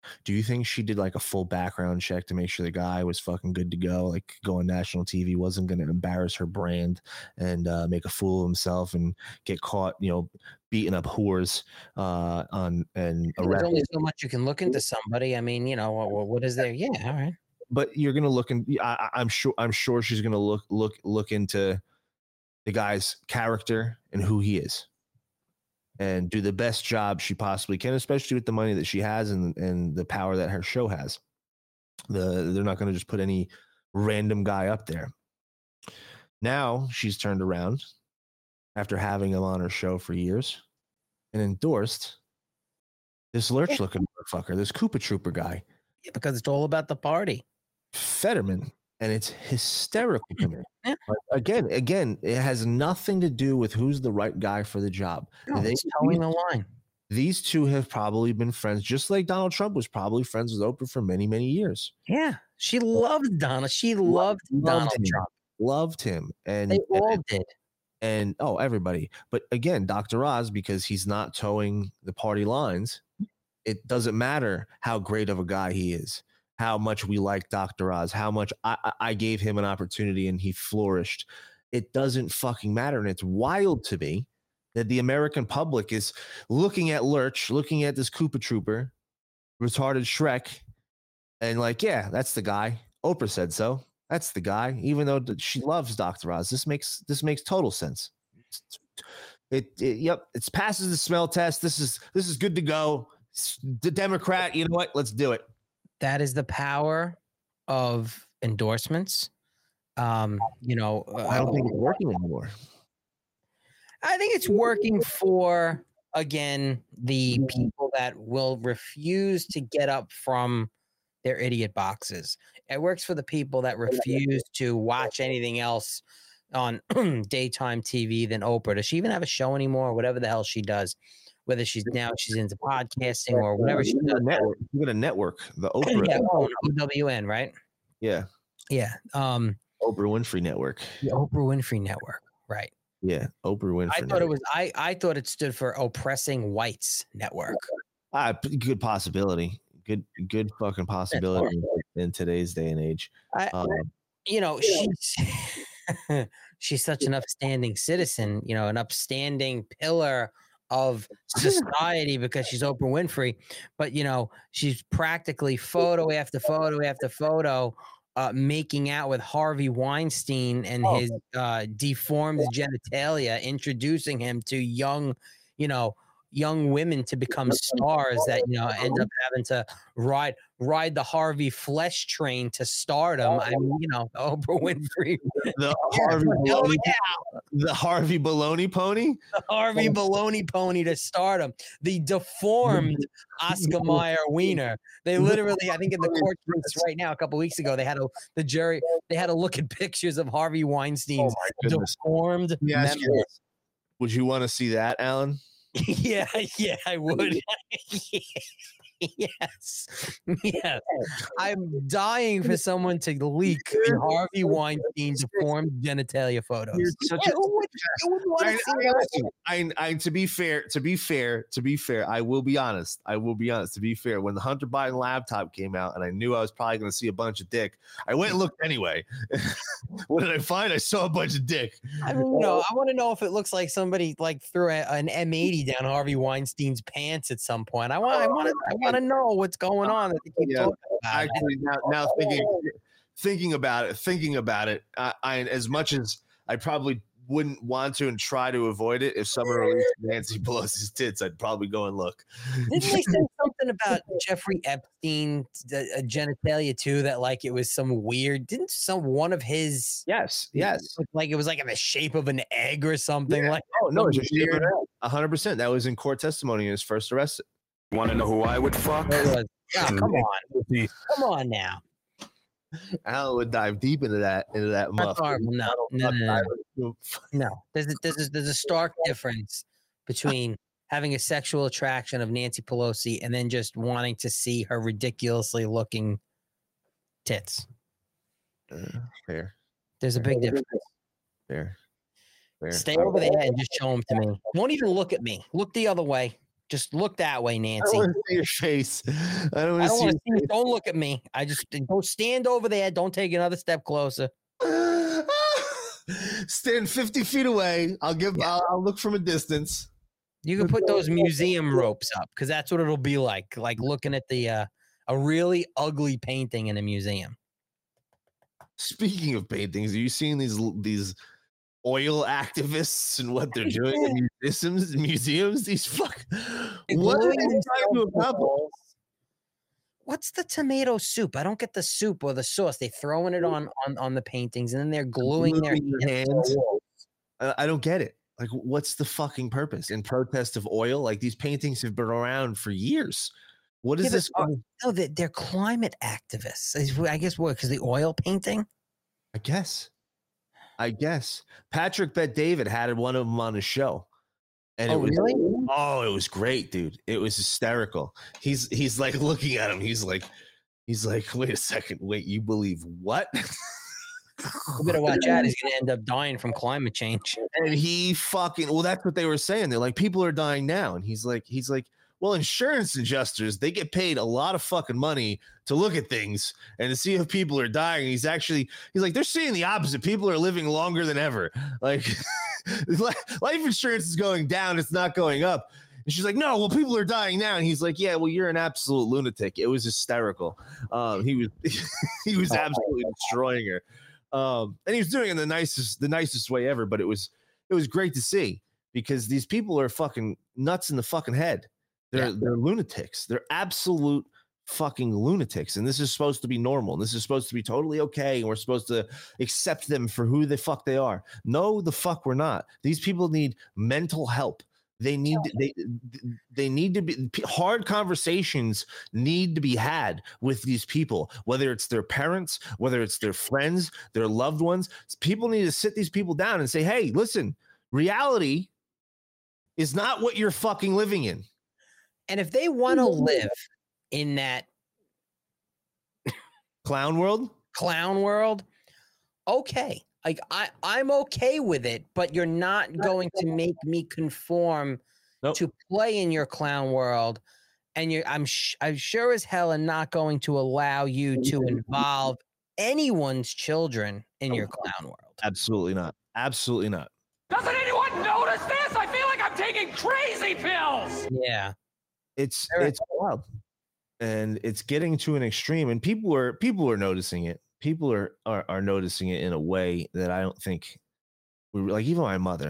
Speaker 1: Do you think she did like a full background check to make sure the guy was fucking good to go, like go on national TV, wasn't going to embarrass her brand and make a fool of himself and get caught, beating up whores on and
Speaker 2: There's
Speaker 1: arrested?
Speaker 2: only so much you can look into somebody. I mean, what is there? Yeah, all right.
Speaker 1: But you're gonna look, and I'm sure she's gonna look into the guy's character and who he is, and do the best job she possibly can, especially with the money that she has and the power that her show has. They're not gonna just put any random guy up there. Now she's turned around after having him on her show for years and endorsed this lurch-looking motherfucker, this Koopa Trooper guy.
Speaker 2: Yeah, because it's all about the party.
Speaker 1: Fetterman, and it's hysterical to me. But again, it has nothing to do with who's the right guy for the job.
Speaker 2: No, it's towing the line.
Speaker 1: These two have probably been friends, just like Donald Trump was probably friends with Oprah for many, many years.
Speaker 2: Yeah, she loved Donald. She loved Donald Trump.
Speaker 1: Loved him, and
Speaker 2: they all did.
Speaker 1: And everybody. But again, Dr. Oz, because he's not towing the party lines, it doesn't matter how great of a guy he is, how much we like Dr. Oz, how much I gave him an opportunity and he flourished. It doesn't fucking matter. And it's wild to me that the American public is looking at Lurch, looking at this Koopa Trooper, retarded Shrek, and like, yeah, that's the guy. Oprah said so. That's the guy. Even though she loves Dr. Oz, this makes total sense. Yep, it passes the smell test. This is good to go. The Democrat, you know what? Let's do it.
Speaker 2: That is the power of endorsements. I don't
Speaker 1: think it's working anymore.
Speaker 2: I think it's working for, again, the people that will refuse to get up from their idiot boxes. It works for the people that refuse to watch anything else on daytime TV than Oprah. Does she even have a show anymore? Whatever the hell she does. Whether she's into podcasting or whatever she does.
Speaker 1: She's got a network, the Oprah.
Speaker 2: Yeah, OWN, right?
Speaker 1: Yeah.
Speaker 2: Yeah.
Speaker 1: Oprah Winfrey Network.
Speaker 2: The Oprah Winfrey Network, right?
Speaker 1: Yeah, Oprah Winfrey.
Speaker 2: I thought it was. I thought it stood for Oppressing Whites Network.
Speaker 1: Good possibility. Good fucking possibility in today's day and age.
Speaker 2: She's such an upstanding citizen. An upstanding pillar of society because she's Oprah Winfrey, but she's practically photo after photo after photo making out with Harvey Weinstein and his deformed genitalia, introducing him to young women to become stars that end up having to ride the Harvey flesh train to stardom. I mean, Oprah Winfrey,
Speaker 1: the Harvey baloney pony,
Speaker 2: the Harvey baloney pony to stardom, the deformed Oscar Mayer wiener. They literally, I think in the court case right now, a couple weeks ago, they had to look at pictures of Harvey Weinstein's deformed.
Speaker 1: Would you want to see that, Alan?
Speaker 2: Yeah, I would. Yes. I'm dying for someone to leak the Harvey Weinstein deformed genitalia photos.
Speaker 1: To be fair, I will be honest. To be fair, when the Hunter Biden laptop came out and I knew I was probably going to see a bunch of dick, I went and looked anyway. What did I find? I saw a bunch of dick.
Speaker 2: I mean, I want to know if it looks like somebody threw an M80 down Harvey Weinstein's pants at some point. I want to know what's going on. That they keep talking about.
Speaker 1: Actually, now thinking about it, I as much as I probably wouldn't want to and try to avoid it, if someone released Nancy Pelosi's tits, I'd probably go and look.
Speaker 2: Didn't they say something about Jeffrey Epstein genitalia too? That it was some weird. Didn't one of his?
Speaker 1: Yes.
Speaker 2: It was in the shape of an egg or something.
Speaker 1: Yeah. Oh no, it's 100%. That was in court testimony in his first arrest.
Speaker 10: Want to know who I would fuck?
Speaker 2: Come on now.
Speaker 1: Alan would dive deep into that muff.
Speaker 2: No. There's a stark difference between having a sexual attraction of Nancy Pelosi and then just wanting to see her ridiculously looking tits.
Speaker 1: Fair.
Speaker 2: There's a big difference.
Speaker 1: Fair.
Speaker 2: Stay over there and just show them to me. Won't even look at me. Look the other way. Just look that way,
Speaker 1: I
Speaker 2: Nancy.
Speaker 1: don't want to see your face. I don't want to see.
Speaker 2: want to see you. Don't look at me. I just go stand over there. Don't take another step closer.
Speaker 1: Stand 50 feet away. I'll look from a distance.
Speaker 2: You can put those museum ropes up because that's what it'll be like looking at the a really ugly painting in a museum.
Speaker 1: Speaking of paintings, are you seeing these oil activists and what they're doing in museums? These what are they trying to accomplish?
Speaker 2: What's the tomato soup? I don't get the soup or the sauce. They're throwing it on the paintings and then they're gluing their hands.
Speaker 1: I don't get it. Like, what's the fucking purpose? In protest of oil? Like, these paintings have been around for years. What is this?
Speaker 2: No, they're climate activists. I guess what? Because the oil painting?
Speaker 1: I guess. Patrick Bet-David had one of them on his show. And it was great, dude. It was hysterical. He's like looking at him. He's like, wait a second. Wait, you believe what?
Speaker 2: You better watch out. He's going to end up dying from climate change.
Speaker 1: And that's what they were saying. They're like, people are dying now. And he's like, well, insurance adjusters, they get paid a lot of fucking money to look at things and to see if people are dying. He's like, they're seeing the opposite. People are living longer than ever. Like, life insurance is going down. It's not going up. And she's like, no, well, people are dying now. And he's like, yeah, well, you're an absolute lunatic. It was hysterical. He was absolutely destroying her. And he was doing it in the nicest way ever. But it was great to see because these people are fucking nuts in the fucking head. They're lunatics. They're absolute fucking lunatics. And this is supposed to be normal. And this is supposed to be totally okay. And we're supposed to accept them for who the fuck they are. No, the fuck we're not. These people need mental help. They need to be hard conversations need to be had with these people, whether it's their parents, whether it's their friends, their loved ones. People need to sit these people down and say, hey, listen, reality is not what you're fucking living in.
Speaker 2: And if they want to live in that
Speaker 1: clown world,
Speaker 2: okay. Like I'm okay with it, but you're not going to make me conform to play in your clown world. And I'm sure as hell am not going to allow you to involve anyone's children in your clown world.
Speaker 1: Absolutely not. Absolutely not.
Speaker 11: Doesn't anyone notice this? I feel like I'm taking crazy pills.
Speaker 2: Yeah.
Speaker 1: It's wild. And it's getting to an extreme, and people are noticing it. People are noticing it in a way that I don't think even my mother,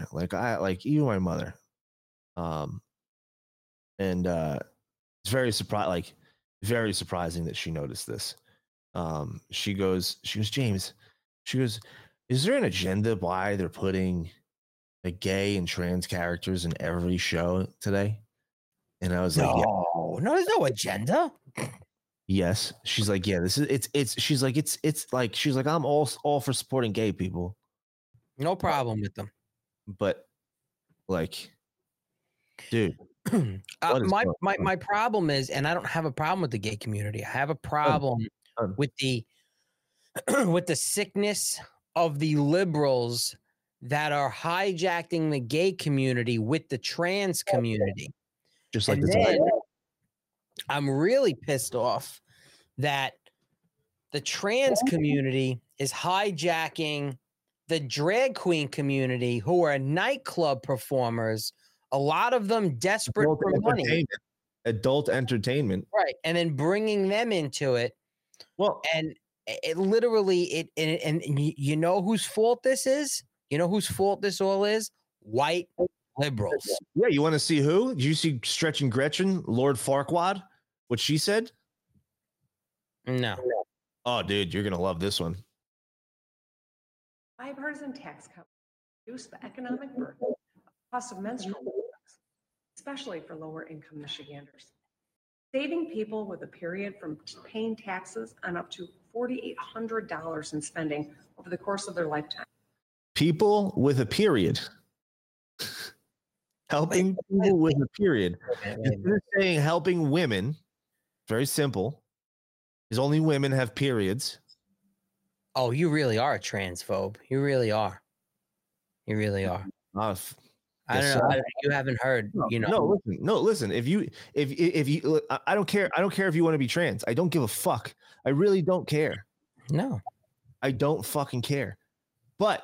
Speaker 1: and it's very surprising that she noticed this. She goes, James, is there an agenda why they're putting gay and trans characters in every show today? And I was like,
Speaker 2: no, there's no agenda.
Speaker 1: Yes. She's like, yeah, she's like, I'm all for supporting gay people.
Speaker 2: No problem with them.
Speaker 1: But like, dude,
Speaker 2: my problem is, and I don't have a problem with the gay community. I have a problem with the sickness of the liberals that are hijacking the gay community with the trans community.
Speaker 1: Just like
Speaker 2: I'm really pissed off that the trans community is hijacking the drag queen community, who are nightclub performers, a lot of them desperate for money.
Speaker 1: Adult entertainment.
Speaker 2: Right. And then bringing them into it.
Speaker 1: Well,
Speaker 2: and it literally, and you know whose fault this is? You know whose fault this all is? White liberals.
Speaker 1: Yeah, you want to see who? Did you see Stretching Gretchen, Lord Farquaad? What she said?
Speaker 2: No.
Speaker 1: Oh, dude, you're gonna love this one.
Speaker 12: Bipartisan tax cut reduce the economic burden of the cost of menstrual products, especially for lower income Michiganders. Saving people with a period from paying taxes on up to $4,800 in spending over the course of their lifetime.
Speaker 1: People with a period. Helping people with a period. Instead of saying helping women, very simple, is only women have periods.
Speaker 2: Oh, you really are a transphobe. You really are. You really are. I don't know. You haven't heard, you know.
Speaker 1: Listen. If you, I don't care. I don't care if you want to be trans. I don't give a fuck. I really don't care.
Speaker 2: No,
Speaker 1: I don't fucking care. But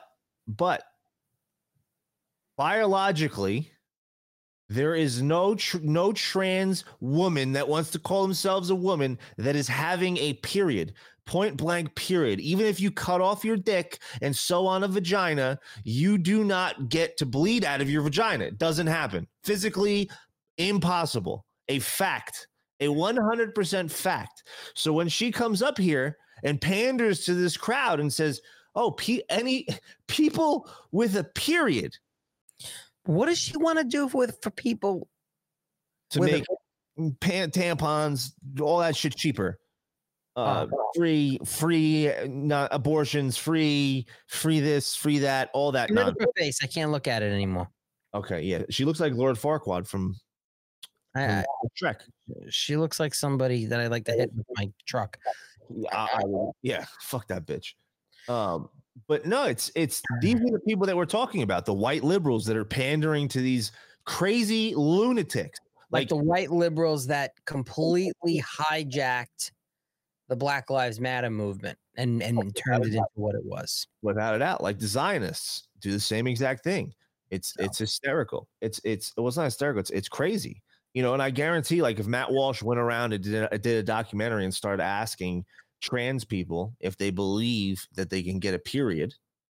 Speaker 1: biologically, there is no trans woman that wants to call themselves a woman that is having a period. Point blank period. Even if you cut off your dick and sew on a vagina, you do not get to bleed out of your vagina. It doesn't happen. Physically impossible. A fact. A 100% fact. So when she comes up here and panders to this crowd and says, "Oh, any people with a period."
Speaker 2: What does she want to do for people
Speaker 1: to make tampons, all that shit cheaper? Free, not abortions, free this, free that, all that.
Speaker 2: Look at her face. I can't look at it anymore.
Speaker 1: Okay, yeah, she looks like Lord Farquaad from Shrek.
Speaker 2: She looks like somebody that I like to hit with my truck.
Speaker 1: Yeah, fuck that bitch. But no, it's these are the people that we're talking about, the white liberals that are pandering to these crazy lunatics,
Speaker 2: like the white liberals that completely hijacked the Black Lives Matter movement and turned it into what it was.
Speaker 1: Without a doubt, like the Zionists do the same exact thing. It's hysterical. It's not hysterical. It's crazy. You know, and I guarantee, like, if Matt Walsh went around and did a documentary and started asking trans people if they believe that they can get a period,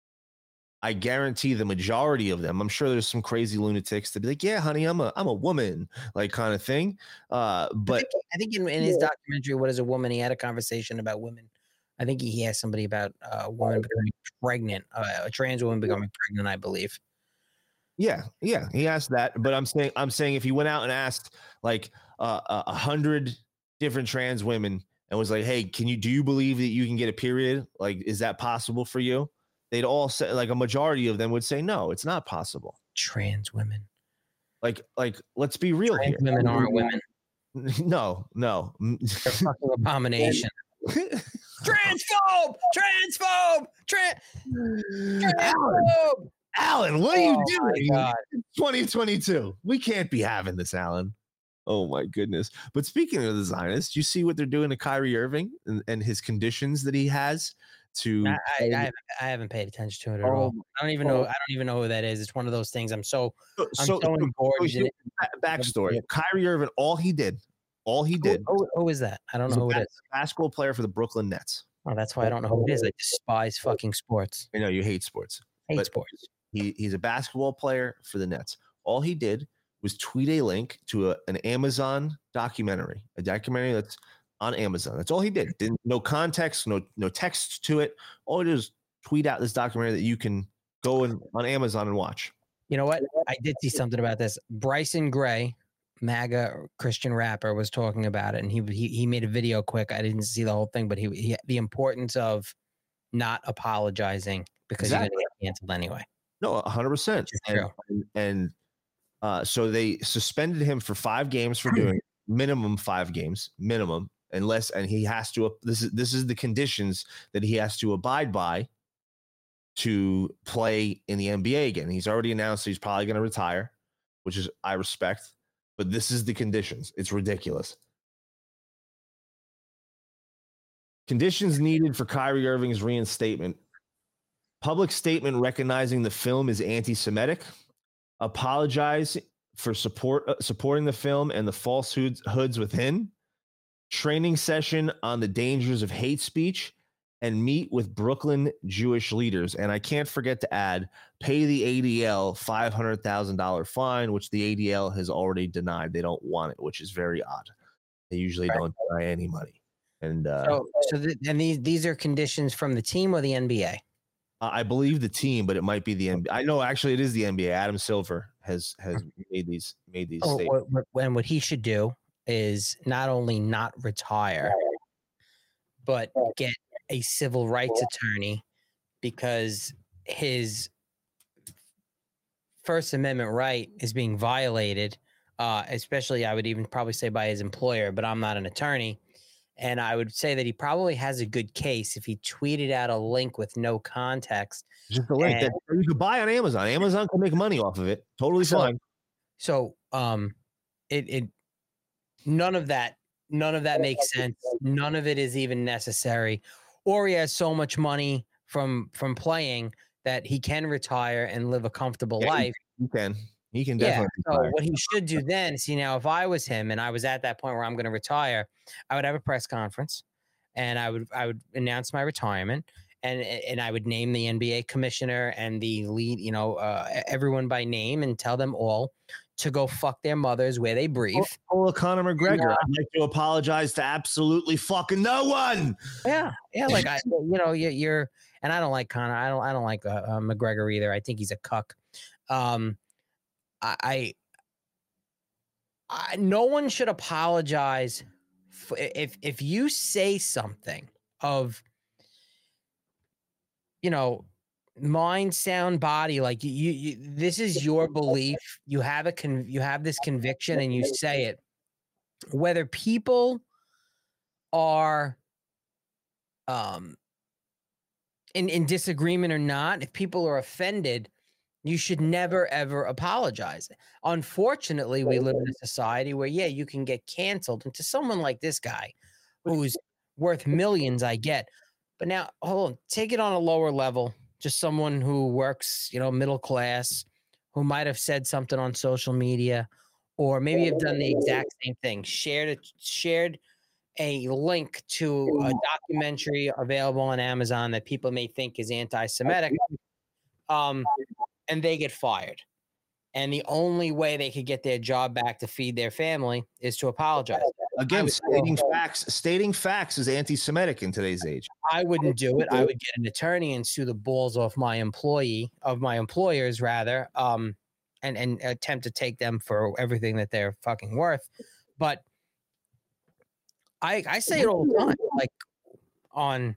Speaker 1: I guarantee the majority of them, I'm sure there's some crazy lunatics to be like, "Yeah, honey, I'm a woman," like kind of thing. But
Speaker 2: I think in his documentary, "What is a Woman?" he had a conversation about women. I think he asked somebody about a woman becoming pregnant, a trans woman becoming pregnant, I believe.
Speaker 1: Yeah, he asked that, but I'm saying if he went out and asked like 100 different trans women and was like, "Hey, do you believe that you can get a period? Like, is that possible for you?" They'd all say, like, a majority of them would say, "No, it's not possible."
Speaker 2: Trans women,
Speaker 1: like, let's be real here.
Speaker 2: Women aren't women.
Speaker 1: No,
Speaker 2: they're fucking abomination. Transphobe.
Speaker 1: Alan, what are you doing? 2022. We can't be having this, Alan. Oh my goodness. But speaking of the Zionists, you see what they're doing to Kyrie Irving and his conditions that he has to
Speaker 2: I haven't paid attention to it at all. I don't even know who that is. It's one of those things. I'm so engorged in it.
Speaker 1: Backstory. Kyrie Irving, all he did.
Speaker 2: Who is that? I don't know who it is.
Speaker 1: Basketball player for the Brooklyn Nets.
Speaker 2: Oh, that's why I don't know who it is. I despise fucking sports.
Speaker 1: I know you hate sports.
Speaker 2: Sports.
Speaker 1: He's a basketball player for the Nets. All he did was tweet a link to an Amazon documentary, a documentary that's on Amazon. That's all he did. No context, no text to it. All he did was tweet out this documentary that you can go on Amazon and watch.
Speaker 2: You know what? I did see something about this. Bryson Gray, MAGA Christian rapper, was talking about it, and he made a video quick. I didn't see the whole thing, but he the importance of not apologizing because you're going to get canceled anyway.
Speaker 1: No, 100%. And so they suspended him for 5 games for doing minimum 5 games, minimum, and he has to. This is the conditions that he has to abide by to play in the NBA again. He's already announced he's probably going to retire, which is I respect, but this is the conditions. It's ridiculous. Conditions needed for Kyrie Irving's reinstatement. Public statement recognizing the film is anti-Semitic. Apologize for supporting the film and the falsehoods within. Training session on the dangers of hate speech. And meet with Brooklyn Jewish leaders. And I can't forget to add, pay the ADL $500,000 fine, which the ADL has already denied. They don't want it, which is very odd. They usually don't deny any money. And
Speaker 2: these are conditions from the team or the NBA?
Speaker 1: I believe the team, but it might be the NBA. I know actually it is the NBA. Adam Silver has made these statements.
Speaker 2: And what he should do is not only not retire, but get a civil rights attorney, because his First Amendment right is being violated, especially I would even probably say by his employer, but I'm not an attorney. And I would say that he probably has a good case if he tweeted out a link with no context.
Speaker 1: Just a link that you could buy on Amazon. Amazon can make money off of it. Totally fine.
Speaker 2: So none of that makes sense. None of it is even necessary. Or he has so much money from playing that he can retire and live a comfortable life.
Speaker 1: He can definitely
Speaker 2: retire. So what he should do then, see, now if I was him and I was at that point where I'm going to retire, I would have a press conference and I would announce my retirement and I would name the NBA commissioner and the lead, everyone by name and tell them all to go fuck their mothers where they breathe.
Speaker 1: Conor McGregor, I'd like to apologize to absolutely fucking no one.
Speaker 2: Yeah, like you're, and I don't like Conor. I don't like McGregor either. I think he's a cuck. No one should apologize if you say something of, mind, sound, body, like you this is your belief. You have this conviction and you say it. Whether people are in disagreement or not, if people are offended, you should never, ever apologize. Unfortunately, we live in a society where, you can get canceled. And to someone like this guy who's worth millions, I get. But now, hold on, take it on a lower level. Just someone who works, middle class, who might have said something on social media, or maybe have done the exact same thing. Shared a link to a documentary available on Amazon that people may think is anti-Semitic, and they get fired. And the only way they could get their job back to feed their family is to apologize.
Speaker 1: Again, stating facts is anti-Semitic in today's age.
Speaker 2: I wouldn't do it. I would get an attorney and sue the balls off my employers rather, and attempt to take them for everything that they're fucking worth. But I say it all the time, like on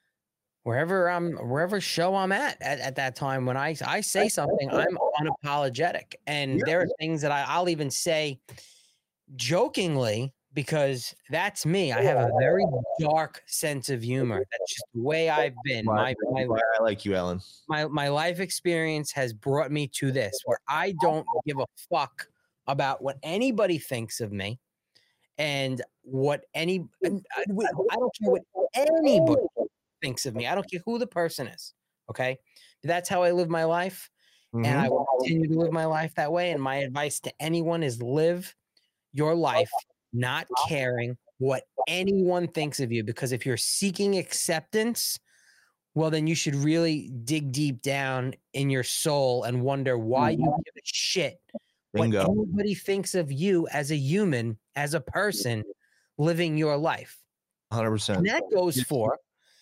Speaker 2: wherever show I'm at that time, when I say something, I'm unapologetic. And there are things that I'll even say jokingly, because that's me. I have a very dark sense of humor. That's just the way I've been.
Speaker 1: I like you, Ellen.
Speaker 2: My life experience has brought me to this, where I don't give a fuck about what anybody thinks of me, and I don't care what anybody thinks of me. I don't care who the person is. Okay, that's how I live my life, and I will continue to live my life that way. And my advice to anyone is live your life not caring what anyone thinks of you, because if you're seeking acceptance, well, then you should really dig deep down in your soul and wonder why you give a shit what anybody thinks of you as a human, as a person living your life.
Speaker 1: 100%.
Speaker 2: And that goes for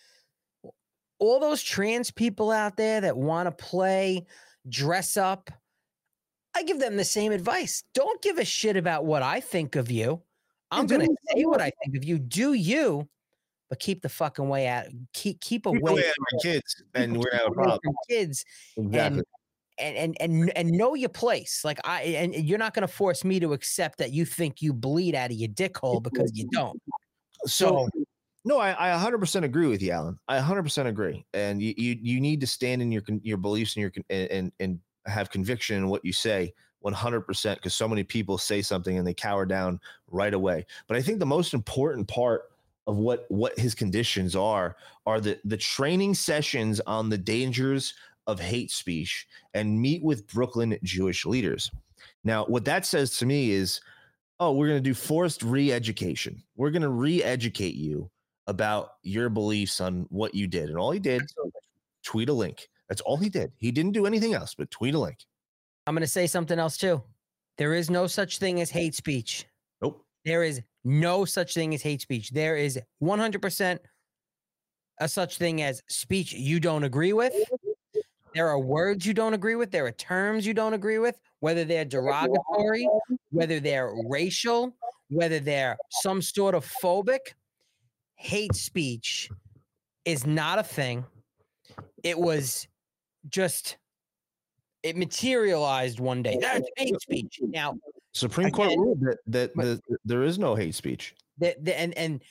Speaker 2: all those trans people out there that want to play, dress up. I give them the same advice. Don't give a shit about what I think of you. I'm going to say what I think of you. Do you, but keep the fucking way out. Keep away
Speaker 1: from kids, and we're out of problem.
Speaker 2: Kids,
Speaker 1: exactly.
Speaker 2: And know your place. Like and you're not going to force me to accept that you think you bleed out of your dick hole, because you don't.
Speaker 1: So no, I 100% agree with you, Alan. I 100% agree. And you need to stand in your beliefs and have conviction in what you say 100%, because so many people say something and they cower down right away. But I think the most important part of what his conditions are the training sessions on the dangers of hate speech and meet with Brooklyn Jewish leaders. Now, what that says to me is, we're going to do forced re-education. We're going to re-educate you about your beliefs on what you did. And all he did, tweet a link. That's all he did. He didn't do anything else but tweet a link.
Speaker 2: I'm going to say something else too. There is no such thing as hate speech.
Speaker 1: Nope.
Speaker 2: There is no such thing as hate speech. There is 100% a such thing as speech you don't agree with. There are words you don't agree with. There are terms you don't agree with, whether they're derogatory, whether they're racial, whether they're some sort of phobic. Hate speech is not a thing. It was just, it materialized one day. That's hate speech. Now,
Speaker 1: Supreme Court ruled that there is no hate speech.
Speaker 2: And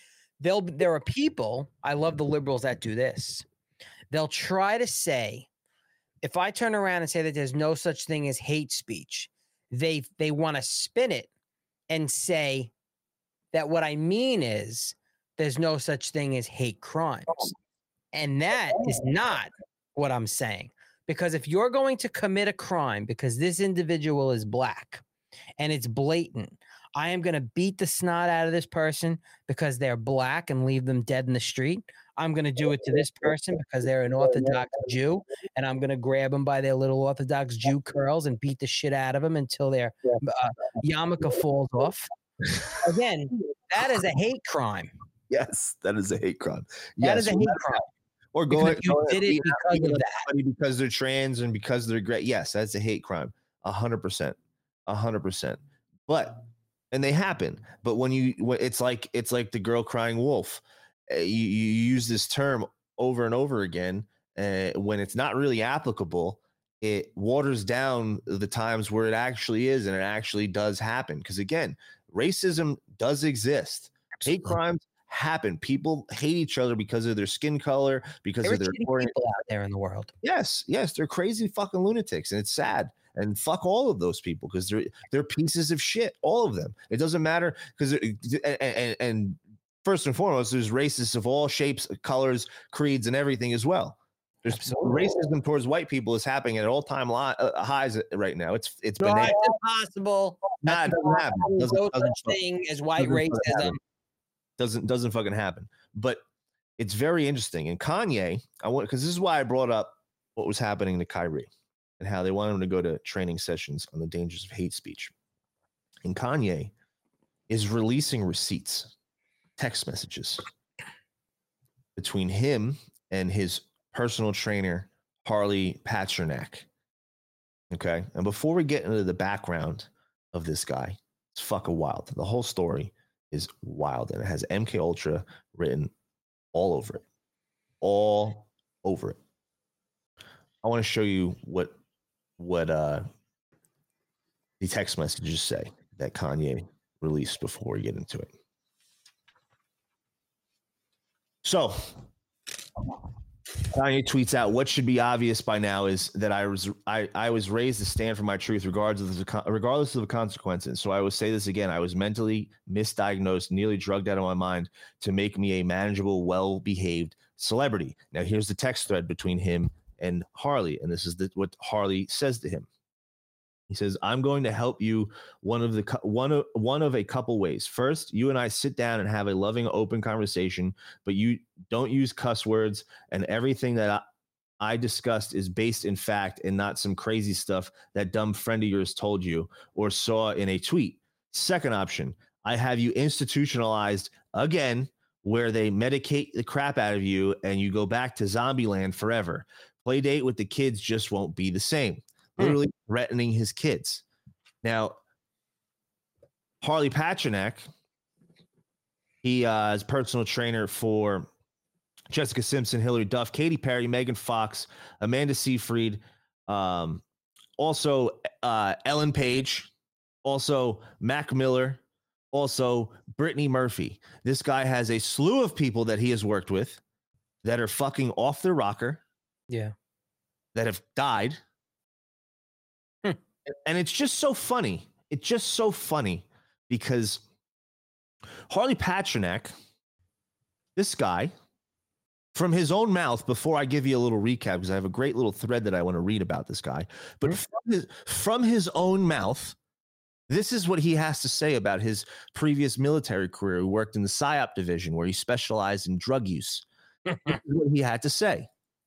Speaker 2: there are people, I love the liberals that do this. They'll try to say, if I turn around and say that there's no such thing as hate speech, they want to spin it and say that what I mean is there's no such thing as hate crimes. And that is not what I'm saying. Because if you're going to commit a crime because this individual is black and it's blatant, I am going to beat the snot out of this person because they're black and leave them dead in the street. I'm going to do it to this person because they're an Orthodox Jew, and I'm going to grab them by their little Orthodox Jew curls and beat the shit out of them until their yarmulke falls off. Again, that is a hate crime.
Speaker 1: Yes, that is a hate crime.
Speaker 2: That is a hate crime.
Speaker 1: Or going
Speaker 2: you did it because of that.
Speaker 1: Because they're trans and because they're great. Yes, that's a hate crime. 100%. 100%. But and they happen. But when it's like the girl crying wolf. You use this term over and over again. When it's not really applicable, it waters down the times where it actually is, and it actually does happen. Because again, racism does exist. Hate crimes happen. People hate each other because of their skin color, because of their
Speaker 2: people out there in the world.
Speaker 1: Yes, they're crazy fucking lunatics, and it's sad. And fuck all of those people because they're pieces of shit. All of them. It doesn't matter because and first and foremost, there's racists of all shapes, colors, creeds, and everything as well. There's racism towards white people is happening at all-time highs right now. It's
Speaker 2: bananas. Impossible.
Speaker 1: Nah, it doesn't happen.
Speaker 2: There's no such thing as white racism.
Speaker 1: Doesn't fucking happen. But it's very interesting. And Kanye, because this is why I brought up what was happening to Kyrie and how they wanted him to go to training sessions on the dangers of hate speech. And Kanye is releasing receipts, text messages between him and his personal trainer, Harley Pasternak. Okay. And before we get into the background of this guy, it's fucking wild. The whole story is wild, and it has MK Ultra written all over it. All over it. I want to show you what the text messages say that Kanye released before we get into it. So Kanye tweets out, "What should be obvious by now is that I was raised to stand for my truth regardless of the consequences. So I will say this again. I was mentally misdiagnosed, nearly drugged out of my mind to make me a manageable, well-behaved celebrity." Now here's the text thread between him and Harley, and this is what Harley says to him. He says, "I'm going to help you one of a couple ways. First, you and I sit down and have a loving, open conversation, but you don't use cuss words, and everything that I discussed is based in fact and not some crazy stuff that dumb friend of yours told you or saw in a tweet. Second option, I have you institutionalized again, where they medicate the crap out of you and you go back to zombie land forever. Play date with the kids just won't be the same." Literally threatening his kids. Now, Harley Pasternak, he is personal trainer for Jessica Simpson, Hillary Duff, Katy Perry, Megan Fox, Amanda Seyfried, also Ellen Page, also Mac Miller, also Brittany Murphy. This guy has a slew of people that he has worked with that are fucking off their rocker.
Speaker 2: Yeah.
Speaker 1: That have died. And it's just so funny. It's just so funny because Harley Pasternak, this guy, from his own mouth, before I give you a little recap, because I have a great little thread that I want to read about this guy, but from his own mouth, this is what he has to say about his previous military career. He worked in the PSYOP division where he specialized in drug use. This is what he had to say.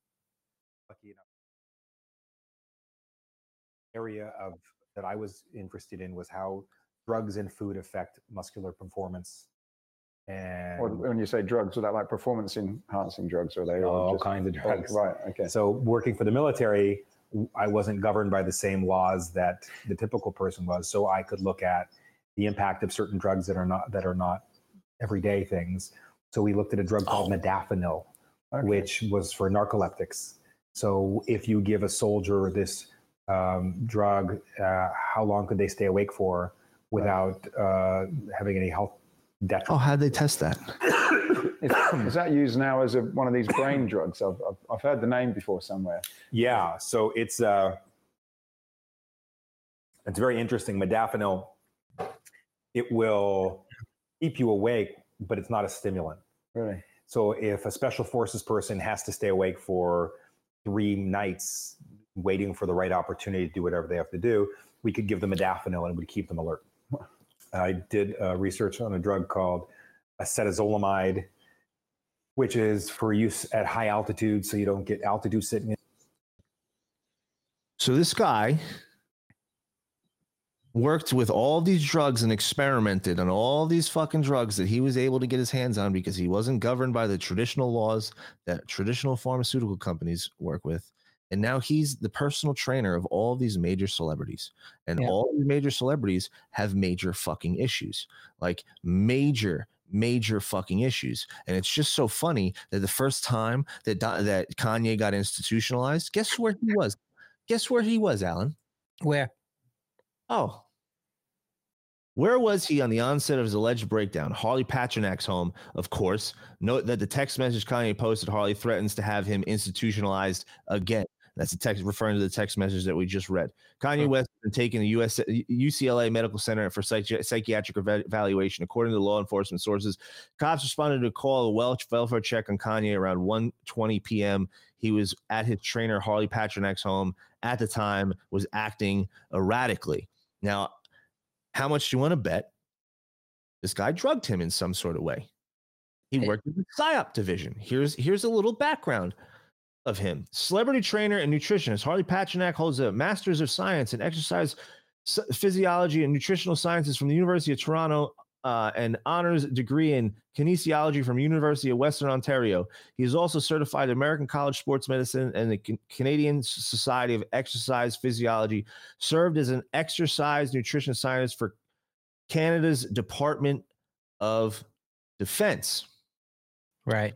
Speaker 13: Area that I was interested in was how drugs and food affect muscular performance. And
Speaker 14: when you say drugs, are that like performance enhancing drugs, or are they
Speaker 13: all kinds of drugs?
Speaker 14: Right. Okay.
Speaker 13: So working for the military, I wasn't governed by the same laws that the typical person was. So I could look at the impact of certain drugs that are not everyday things. So we looked at a drug called modafinil, which was for narcoleptics. So if you give a soldier this drug, how long could they stay awake for without having any health
Speaker 1: Oh, how'd they test that?
Speaker 14: Is that used now as one of these brain drugs? I've heard the name before somewhere.
Speaker 13: Yeah, so it's very interesting. Modafinil, it will keep you awake, but it's not a stimulant.
Speaker 14: Really?
Speaker 13: So if a special forces person has to stay awake for 3 nights waiting for the right opportunity to do whatever they have to do, we could give them modafinil and it would keep them alert. I did research on a drug called acetazolamide, which is for use at high altitude so you don't get altitude sickness.
Speaker 1: So this guy worked with all these drugs and experimented on all these fucking drugs that he was able to get his hands on because he wasn't governed by the traditional laws that traditional pharmaceutical companies work with. And now he's the personal trainer of all of these major celebrities. And all these major celebrities have major fucking issues, like major fucking issues. And it's just so funny that the first time that Kanye got institutionalized, guess where he was? Guess where he was, Alan?
Speaker 2: Where?
Speaker 1: Oh. Where was he on the onset of his alleged breakdown? Harley Patronak's home, of course. Note that the text message Kanye posted, Harley threatens to have him institutionalized again. That's the text referring to the text message that we just read. Kanye West has been taken to UCLA Medical Center for psychiatric evaluation. According to law enforcement sources, cops responded to a call, a welfare check on Kanye around 1:20 p.m. He was at his trainer Harley Patronak's home at the time, was acting erratically. Now, how much do you want to bet this guy drugged him in some sort of way? He worked in the PSYOP division. Here's a little background of him. Celebrity trainer and nutritionist Harley Patronak holds a Master's of Science in Exercise Physiology and Nutritional Sciences from the University of Toronto and honors degree in kinesiology from University of Western Ontario. He is also certified American College Sports Medicine and the Canadian Society of Exercise Physiology, served as an exercise nutrition scientist for Canada's Department of Defense.
Speaker 2: Right.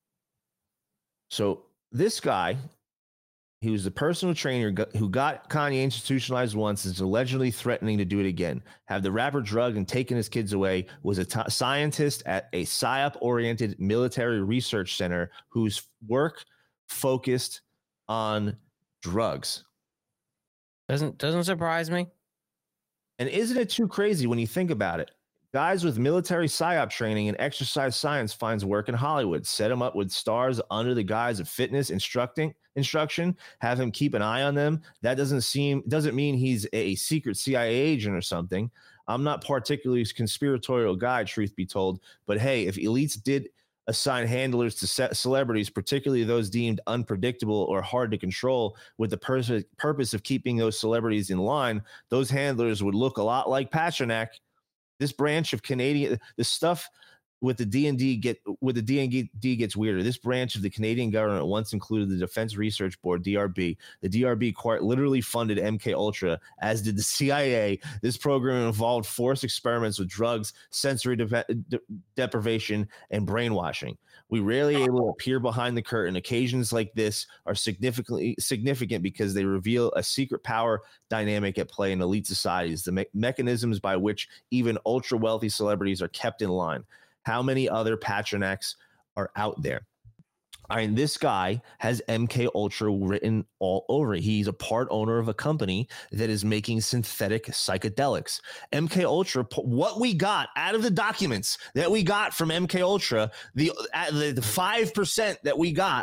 Speaker 1: So this guy, he was the personal trainer who got Kanye institutionalized once, is allegedly threatening to do it again. Have the rapper drugged and taken his kids away, was a scientist at a PSYOP-oriented military research center whose work focused on drugs.
Speaker 2: Doesn't surprise me.
Speaker 1: And isn't it too crazy when you think about it? Guys with military PSYOP training and exercise science finds work in Hollywood, set him up with stars under the guise of fitness instruction, have him keep an eye on them. That doesn't mean he's a secret CIA agent or something. I'm not particularly conspiratorial guy, truth be told, but hey, if elites did assign handlers to celebrities, particularly those deemed unpredictable or hard to control, with the purpose of keeping those celebrities in line, those handlers would look a lot like Patronak. This branch of Canadian, the stuff with the D&D gets weirder. This branch of the Canadian government once included the Defense Research Board, DRB. The DRB quite literally funded MK Ultra, as did the CIA. This program involved forced experiments with drugs, sensory deprivation, and brainwashing. We rarely able to peer behind the curtain. Occasions like this are significant because they reveal a secret power dynamic at play in elite societies, the mechanisms by which even ultra wealthy celebrities are kept in line. How many other Patronaks are out there? I mean, this guy has MK Ultra written all over it. He's a part owner of a company that is making synthetic psychedelics. MK Ultra, what we got out of the documents that we got from MK Ultra, the 5% that we got,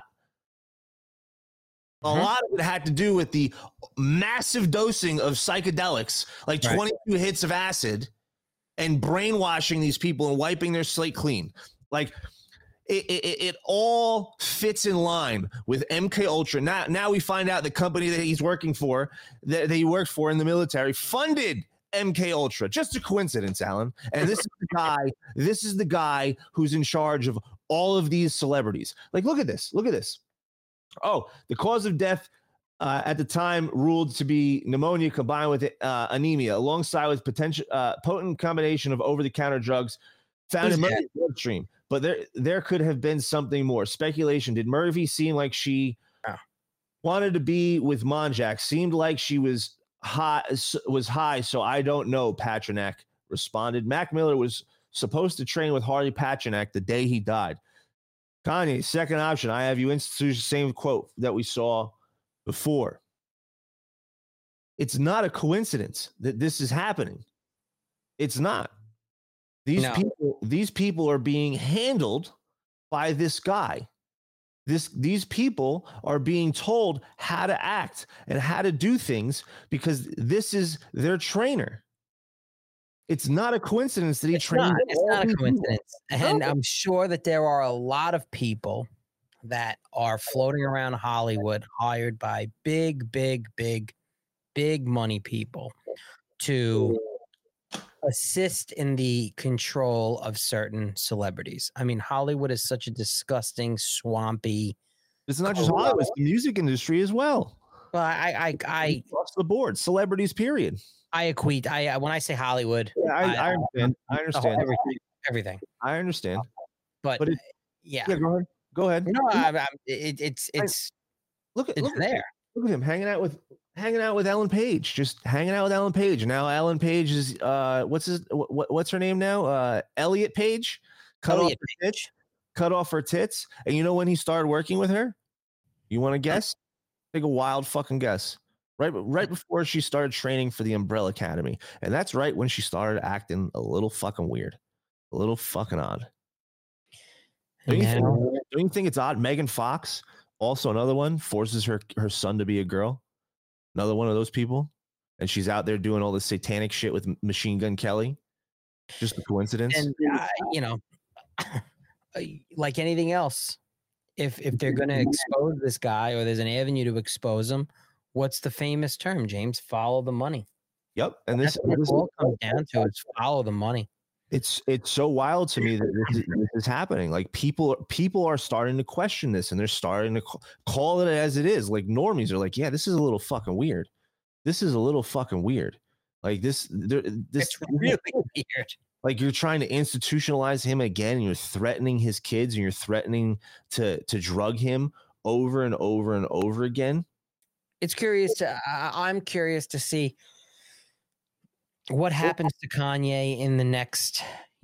Speaker 1: a lot of it had to do with the massive dosing of psychedelics, like 22 hits of acid, and brainwashing these people and wiping their slate clean. Like, it all fits in line with MK Ultra. Now we find out the company that he's working for, that he worked for in the military, funded MK Ultra. Just a coincidence, Alan. And this is the guy who's in charge of all of these celebrities. Like, look at this. Oh, the cause of death at the time ruled to be pneumonia combined with anemia, alongside with potent combination of over-the-counter drugs found in Murphy's bloodstream. But there could have been something more. Speculation. Did Murphy seem like she wanted to be with Monjack? Seemed like she was high, so I don't know, Patronak responded. Mac Miller was supposed to train with Harley Pasternak the day he died. Kanye, second option, I have you institute the same quote that we saw before. It's not a coincidence that this is happening. It's not. These people are being handled by this guy. These people are being told how to act and how to do things because this is their trainer. It's not a coincidence that he trained.
Speaker 2: It's not a coincidence. And I'm sure that there are a lot of people that are floating around Hollywood hired by big money people to assist in the control of certain celebrities. I mean, Hollywood is such a disgusting, swampy.
Speaker 1: It's not just Hollywood, it's the music industry as well.
Speaker 2: Well, I
Speaker 1: across the board, celebrities, period.
Speaker 2: I equate. When I say Hollywood,
Speaker 1: yeah, I understand. I understand
Speaker 2: everything.
Speaker 1: I understand.
Speaker 2: But yeah,
Speaker 1: go ahead.
Speaker 2: No, it's
Speaker 1: look at
Speaker 2: there.
Speaker 1: Look at him hanging out with Ellen Page, just hanging out with Ellen Page. Now Ellen Page is what's her name now? Elliot Page. Cut off her tits. And you know when he started working with her? You want to guess? Take a wild fucking guess. Right before she started training for the Umbrella Academy. And that's right when she started acting a little fucking weird. A little fucking odd. Don't you think it's odd? Megan Fox, also another one, forces her son to be a girl. Another one of those people. And she's out there doing all this satanic shit with Machine Gun Kelly. Just a coincidence.
Speaker 2: And, like anything else, if they're going to expose this guy or there's an avenue to expose him, what's the famous term, James? Follow the money.
Speaker 1: Yep. And this
Speaker 2: all comes down to is follow the money.
Speaker 1: It's so wild to me that this is happening. Like people are starting to question this, and they're starting to call it as it is. Like normies are like, yeah, this is a little fucking weird. This is a little fucking weird. Like this
Speaker 2: it's really weird.
Speaker 1: Like you're trying to institutionalize him again, and you're threatening his kids, and you're threatening to drug him over and over and over again.
Speaker 2: It's curious. I'm curious to see what happens to Kanye in the next,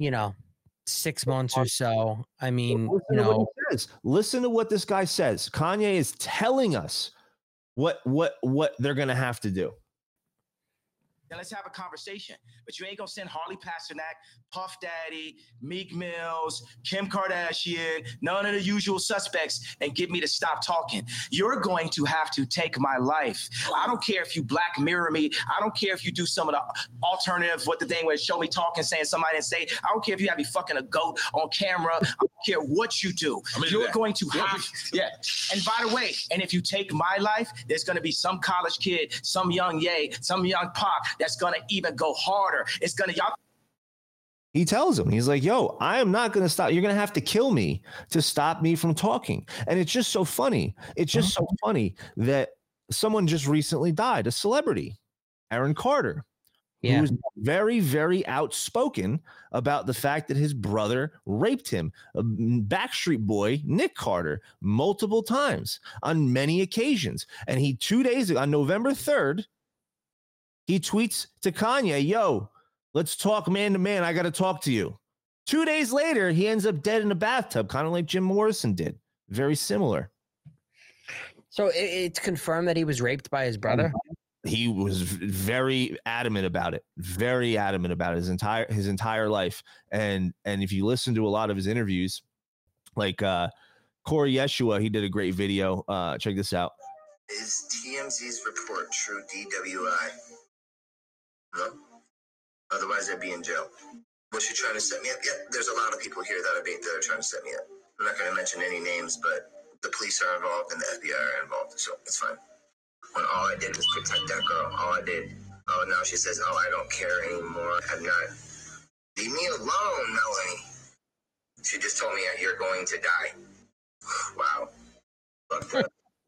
Speaker 2: 6 months or so. I mean,
Speaker 1: listen to what this guy says. Kanye is telling us what they're gonna have to do.
Speaker 15: Then let's have a conversation. But you ain't gonna send Harley Pasternak, Puff Daddy, Meek Mills, Kim Kardashian, none of the usual suspects, and get me to stop talking. You're going to have to take my life. I don't care if you Black Mirror me. I don't care if you do some of the alternative, what the thing where show me talking, saying somebody didn't say. I don't care if you have me fucking a goat on camera. I don't care what you do. You're going to have, yeah. And by the way, and if you take my life, there's gonna be some college kid, some young Ye, some young Pop that's gonna even go harder. It's gonna y'all.
Speaker 1: He tells him, he's like, yo, I am not going to stop. You're going to have to kill me to stop me from talking. And it's just so funny. It's just so funny that someone just recently died, a celebrity, Aaron Carter, who was very, very outspoken about the fact that his brother raped him. A Backstreet Boy, Nick Carter, multiple times on many occasions. And he 2 days ago, on November 3rd, he tweets to Kanye, yo, let's talk man to man. I got to talk to you. 2 days later, he ends up dead in a bathtub, kind of like Jim Morrison did. Very similar.
Speaker 2: So it's confirmed that he was raped by his brother?
Speaker 1: He was very adamant about it. Very adamant about it his entire life. And if you listen to a lot of his interviews, like Corey Yeshua, he did a great video. Check this out.
Speaker 16: Is TMZ's report true DWI? No. Otherwise, I'd be in jail. Was she trying to set me up? Yeah, there's a lot of people here that are trying to set me up. I'm not going to mention any names, but the police are involved and the FBI are involved, so it's fine. When all I did was protect that girl, all I did. Oh, now she says, oh, I don't care anymore. I'm not. Leave me alone, Melanie. She just told me you're going to die. Wow. Fuck that.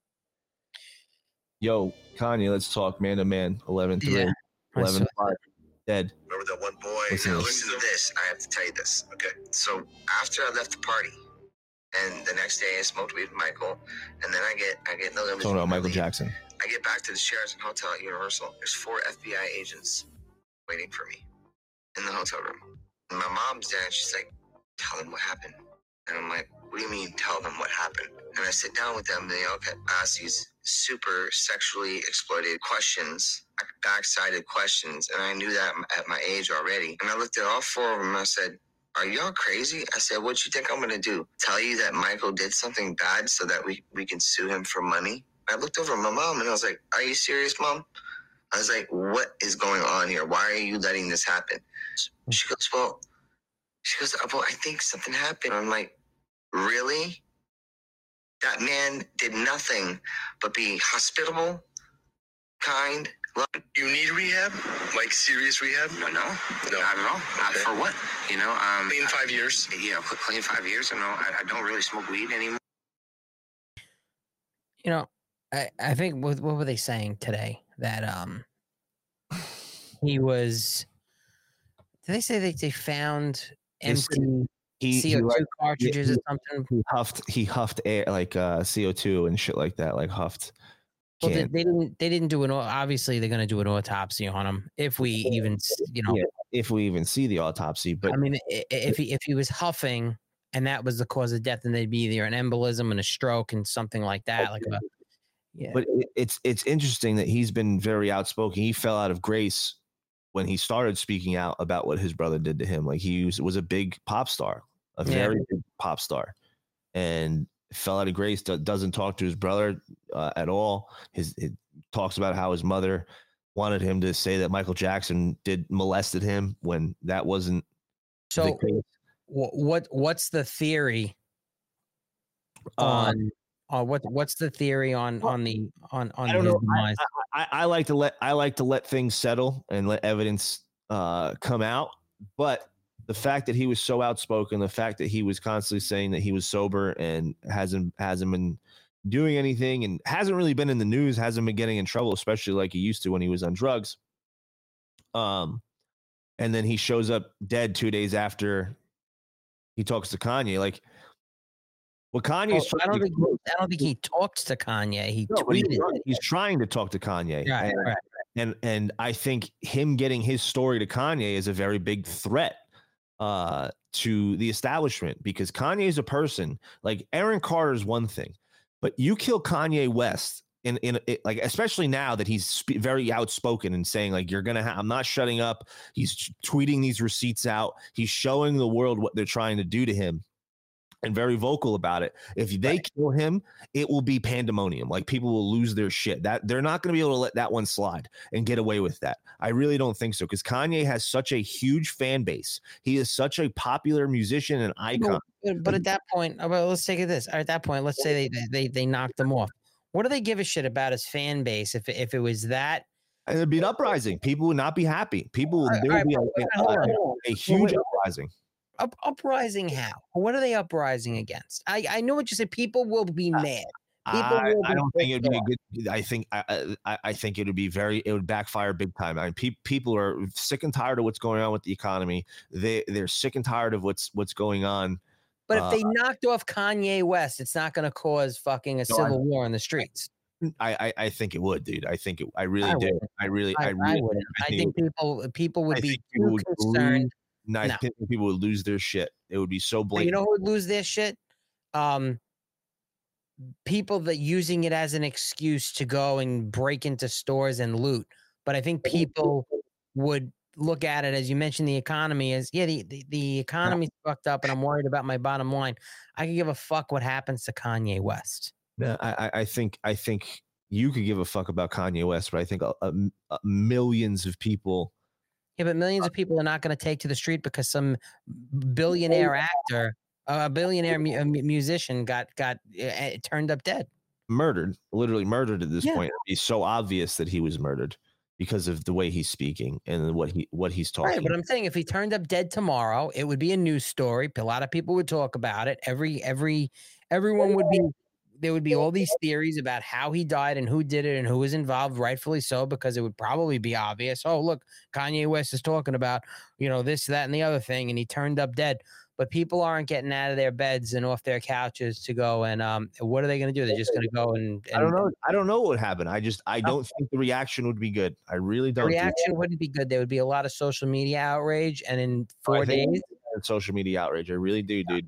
Speaker 1: Yo, Kanye, let's talk man to man. 11-3, 11-5, dead.
Speaker 16: Remember that one boy? Listen to this. I have to tell you this. Okay. So after I left the party, and the next day I smoked weed with Michael, and then I get another.
Speaker 1: Talking about Michael Jackson.
Speaker 16: I get back to the Sheraton Hotel at Universal. There's 4 FBI agents waiting for me in the hotel room. And my mom's there, and she's like, tell them what happened. And I'm like, what do you mean tell them what happened? And I sit down with them, and they ask these super sexually exploited questions, backsided questions. And I knew that at my age already. And I looked at all four of them, and I said, are y'all crazy? I said, what you think I'm going to do? Tell you that Michael did something bad so that we can sue him for money? I looked over at my mom, and I was like, are you serious, Mom? I was like, what is going on here? Why are you letting this happen? She goes, well, I think something happened. I'm like, really? That man did nothing but be hospitable, kind. You need rehab? Like serious rehab? No, not at all. Not for what? You know, clean 5 years. Yeah, clean 5 years. You know, I don't really smoke weed anymore.
Speaker 2: You know, I think what were they saying today? That he was. Did they say they found empty CO2 cartridges or something?
Speaker 1: He huffed air like CO2 and shit like that, like huffed.
Speaker 2: Well, they didn't do an. Obviously, they're going to do an autopsy on him if we even,
Speaker 1: if we even see the autopsy. But
Speaker 2: I mean, if he was huffing and that was the cause of death, then they'd be either an embolism and a stroke and something like that.
Speaker 1: Yeah. But it's interesting that he's been very outspoken. He fell out of grace when he started speaking out about what his brother did to him. Like he was a big pop star, a very big pop star, and fell out of grace. Doesn't talk to his brother at all. It talks about how his mother wanted him to say that Michael Jackson molested him when that wasn't.
Speaker 2: So the case. What's the theory on what's the theory on his demise?
Speaker 1: I like to let things settle and let evidence come out, but the fact that he was so outspoken, the fact that he was constantly saying that he was sober and hasn't been doing anything and hasn't really been in the news, hasn't been getting in trouble, especially like he used to when he was on drugs. And then he shows up dead 2 days after he talks to Kanye. Like, what Kanye is
Speaker 2: I don't think he talks to Kanye. He tweeted.
Speaker 1: He's trying to talk to Kanye. Right. And I think him getting his story to Kanye is a very big threat to the establishment, because Kanye is a person. Like, Aaron Carter is one thing, but you kill Kanye West in like, especially now that he's very outspoken and saying like, I'm not shutting up. He's tweeting these receipts out. He's showing the world what they're trying to do to him and very vocal about it. If they kill him, it will be pandemonium. Like, people will lose their shit. That they're not going to be able to let that one slide and get away with that. I really don't think so, because Kanye has such a huge fan base. He is such a popular musician and icon.
Speaker 2: But at that point, let's take it this. At that point, let's say they knocked him off. What do they give a shit about his fan base if it was that?
Speaker 1: And it'd be an uprising. People would not be happy. There would be a huge uprising.
Speaker 2: Uprising how? What are they uprising against? I know what you said. People will be mad.
Speaker 1: I don't think it would be a good. I think it would be it would backfire big time. I mean, people are sick and tired of what's going on with the economy. They're sick and tired of what's going on.
Speaker 2: But if they knocked off Kanye West, it's not going to cause fucking a civil war in the streets.
Speaker 1: I think it would, dude. I think I really do. I really
Speaker 2: would. I think people would be too concerned.
Speaker 1: I think people would lose their shit. It would be so blatant.
Speaker 2: You know who would lose their shit? People that using it as an excuse to go and break into stores and loot. But I think people would look at it, as you mentioned, the economy is the economy's fucked up, and I'm worried about my bottom line. I could give a fuck what happens to Kanye West.
Speaker 1: Yeah, I think you could give a fuck about Kanye West, but I think millions of people.
Speaker 2: Yeah, but millions of people are not going to take to the street because some billionaire actor, a billionaire musician got turned up dead.
Speaker 1: Literally murdered at this point. It's so obvious that he was murdered because of the way he's speaking and what he's talking.
Speaker 2: Right, but I'm saying if he turned up dead tomorrow, it would be a news story. A lot of people would talk about it. Everyone would be. There would be all these theories about how he died and who did it and who was involved, rightfully so, because it would probably be obvious. Oh, look, Kanye West is talking about, this, that, and the other thing, and he turned up dead. but people aren't getting out of their beds and off their couches to go and what are they going to do? They're just going to go and
Speaker 1: I don't know. I don't know what would happen. I don't think the reaction would be good. I really don't.
Speaker 2: The reaction wouldn't be good. There would be a lot of social media outrage, and in 4 days,
Speaker 1: social media outrage. I really do, dude.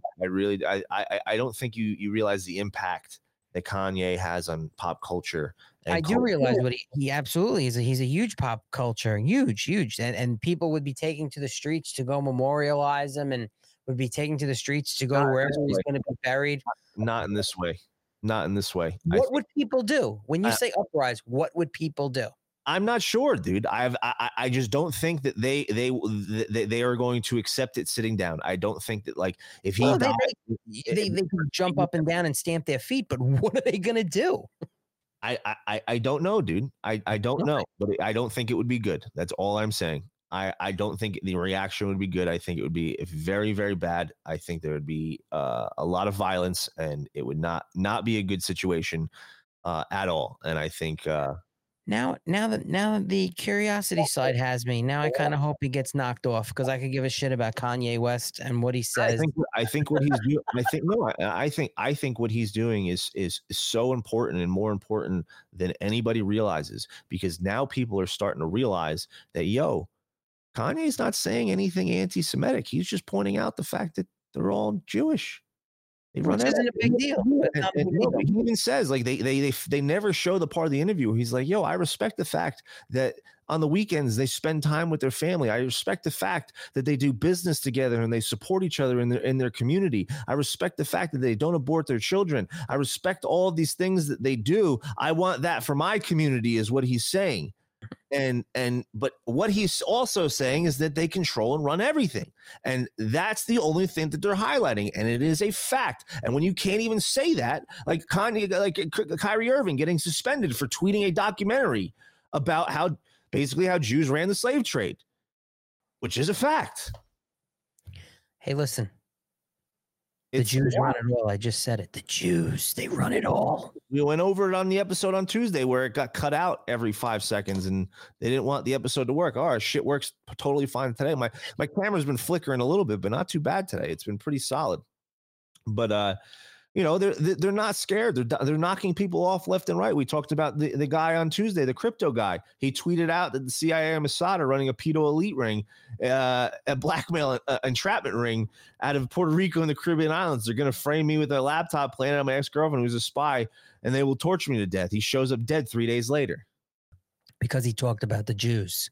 Speaker 1: I don't think you realize the impact that Kanye has on pop culture.
Speaker 2: I do realize what he absolutely is. He's a huge pop culture, huge, and people would be taking to the streets to go memorialize him, and would be taking to the streets to go wherever he's going to be buried.
Speaker 1: Not in this way. Not in this way.
Speaker 2: What would people do when you say uprise? What would people do?
Speaker 1: I'm not sure, dude. I just don't think that they are going to accept it sitting down. I don't think that, like, if he died,
Speaker 2: they could jump up and down and stamp their feet, but what are they gonna do?
Speaker 1: I don't know, dude. I don't know, but I don't think it would be good. That's all I'm saying. I don't think the reaction would be good. I think it would be very, very bad. I think there would be a lot of violence, and it would not be a good situation at all. And I think
Speaker 2: now that the curiosity side has me, now I kind of hope he gets knocked off, because I could give a shit about Kanye West and what he says.
Speaker 1: I think what he's doing. I think what he's doing is so important, and more important than anybody realizes, because now people are starting to realize that, Kanye's not saying anything anti-Semitic. He's just pointing out the fact that they're all Jewish.
Speaker 2: Which isn't a big deal.
Speaker 1: He even says, like, they never show the part of the interview where he's like, I respect the fact that on the weekends they spend time with their family. I respect the fact that they do business together and they support each other in their community. I respect the fact that they don't abort their children. I respect all of these things that they do. I want that for my community, is what he's saying. But what he's also saying is that they control and run everything, and that's the only thing that they're highlighting, and it is a fact. And when you can't even say that, like Kanye, like Kyrie Irving getting suspended for tweeting a documentary about how Jews ran the slave trade, which is a fact.
Speaker 2: Hey, listen. The Jews run it all. I just said it. The Jews, they run it all.
Speaker 1: We went over it on the episode on Tuesday, where it got cut out every 5 seconds, and they didn't want the episode to work. Our shit works totally fine today. My camera's been flickering a little bit, but not too bad today. It's been pretty solid. But they're not scared. They're knocking people off left and right. We talked about the guy on Tuesday, the crypto guy. He tweeted out that the CIA and Mossad are running a pedo elite ring, a blackmail entrapment ring out of Puerto Rico and the Caribbean islands. They're going to frame me with their laptop, planted on my ex-girlfriend who's a spy, and they will torture me to death. He shows up dead 3 days later.
Speaker 2: Because he talked about the Jews.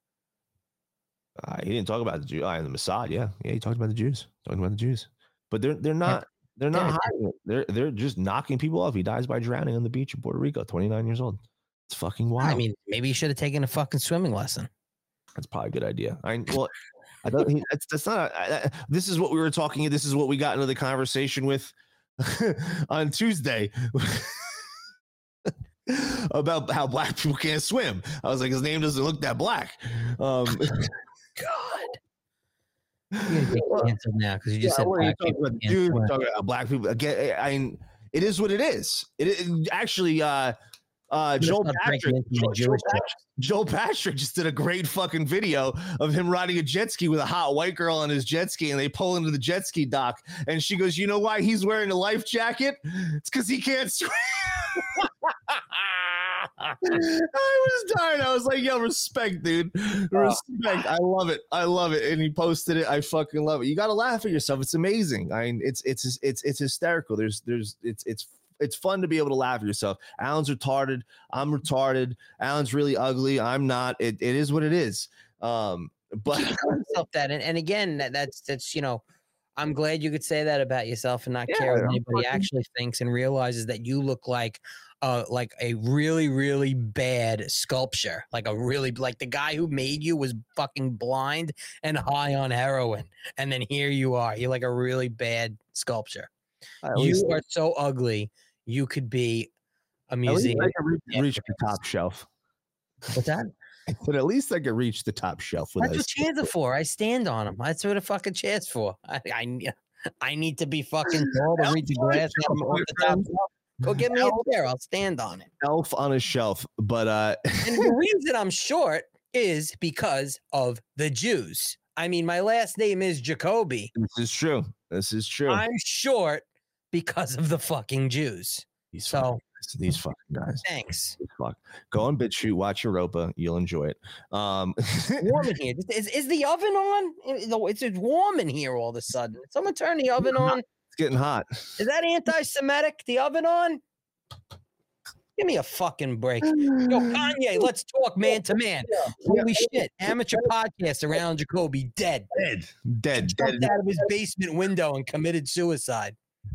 Speaker 1: He didn't talk about the Jews. The Mossad, yeah, he talked about the Jews. But they're not. They're not hiding it. They're just knocking people off. He dies by drowning on the beach in Puerto Rico, 29 years old. It's fucking wild.
Speaker 2: I mean, maybe he should have taken a fucking swimming lesson.
Speaker 1: That's probably a good idea. That's not. This is what we were talking. This is what we got into the conversation with on Tuesday about how black people can't swim. I was like, his name doesn't look that black.
Speaker 2: God. You're gonna get canceled now because you just said black people.
Speaker 1: Dude, we're talking about black people again. I mean, it is what it is. It actually, Joel Patrick just did a great fucking video of him riding a jet ski with a hot white girl on his jet ski, and they pull into the jet ski dock, and she goes, "You know why he's wearing a life jacket? It's because he can't swim." I was dying. I was like, "Yo, respect, dude. Respect. I love it. And he posted it. I fucking love it. You gotta laugh at yourself. It's amazing. I mean, it's hysterical. It's fun to be able to laugh at yourself. Alan's retarded. I'm retarded. Alan's really ugly. I'm not. It is what it is. But
Speaker 2: yourself that, and again, that's I'm glad you could say that about yourself and not care what anybody actually thinks, and realizes that you look like a really, really bad sculpture, like the guy who made you was fucking blind and high on heroin, and then here you are. You're like a really bad sculpture. You are so ugly. You could be a museum.
Speaker 1: I can reach the top shelf.
Speaker 2: What's that?
Speaker 1: But at least I could reach the top shelf.
Speaker 2: That's what chairs are for. I stand on them. That's what a fucking chair's for. I need to be fucking tall to reach the glass off the top shelf. Go get me a chair. I'll stand on it.
Speaker 1: Elf on a shelf. But
Speaker 2: and the reason I'm short is because of the Jews. I mean, my last name is Jacoby.
Speaker 1: This is true. This is true.
Speaker 2: I'm short because of the fucking Jews.
Speaker 1: These fucking guys.
Speaker 2: Thanks.
Speaker 1: Go on BitChute, watch Europa. You'll enjoy it.
Speaker 2: Warm in here. Is the oven on? It's warm in here all of a sudden. Someone turn the oven on.
Speaker 1: It's getting hot.
Speaker 2: Is that anti-Semitic? The oven on? Give me a fucking break. Yo, Kanye, let's talk man to man. Holy shit. Amateur podcast around Jacoby dead.
Speaker 1: Dead.
Speaker 2: Jumped out of his basement window and committed suicide.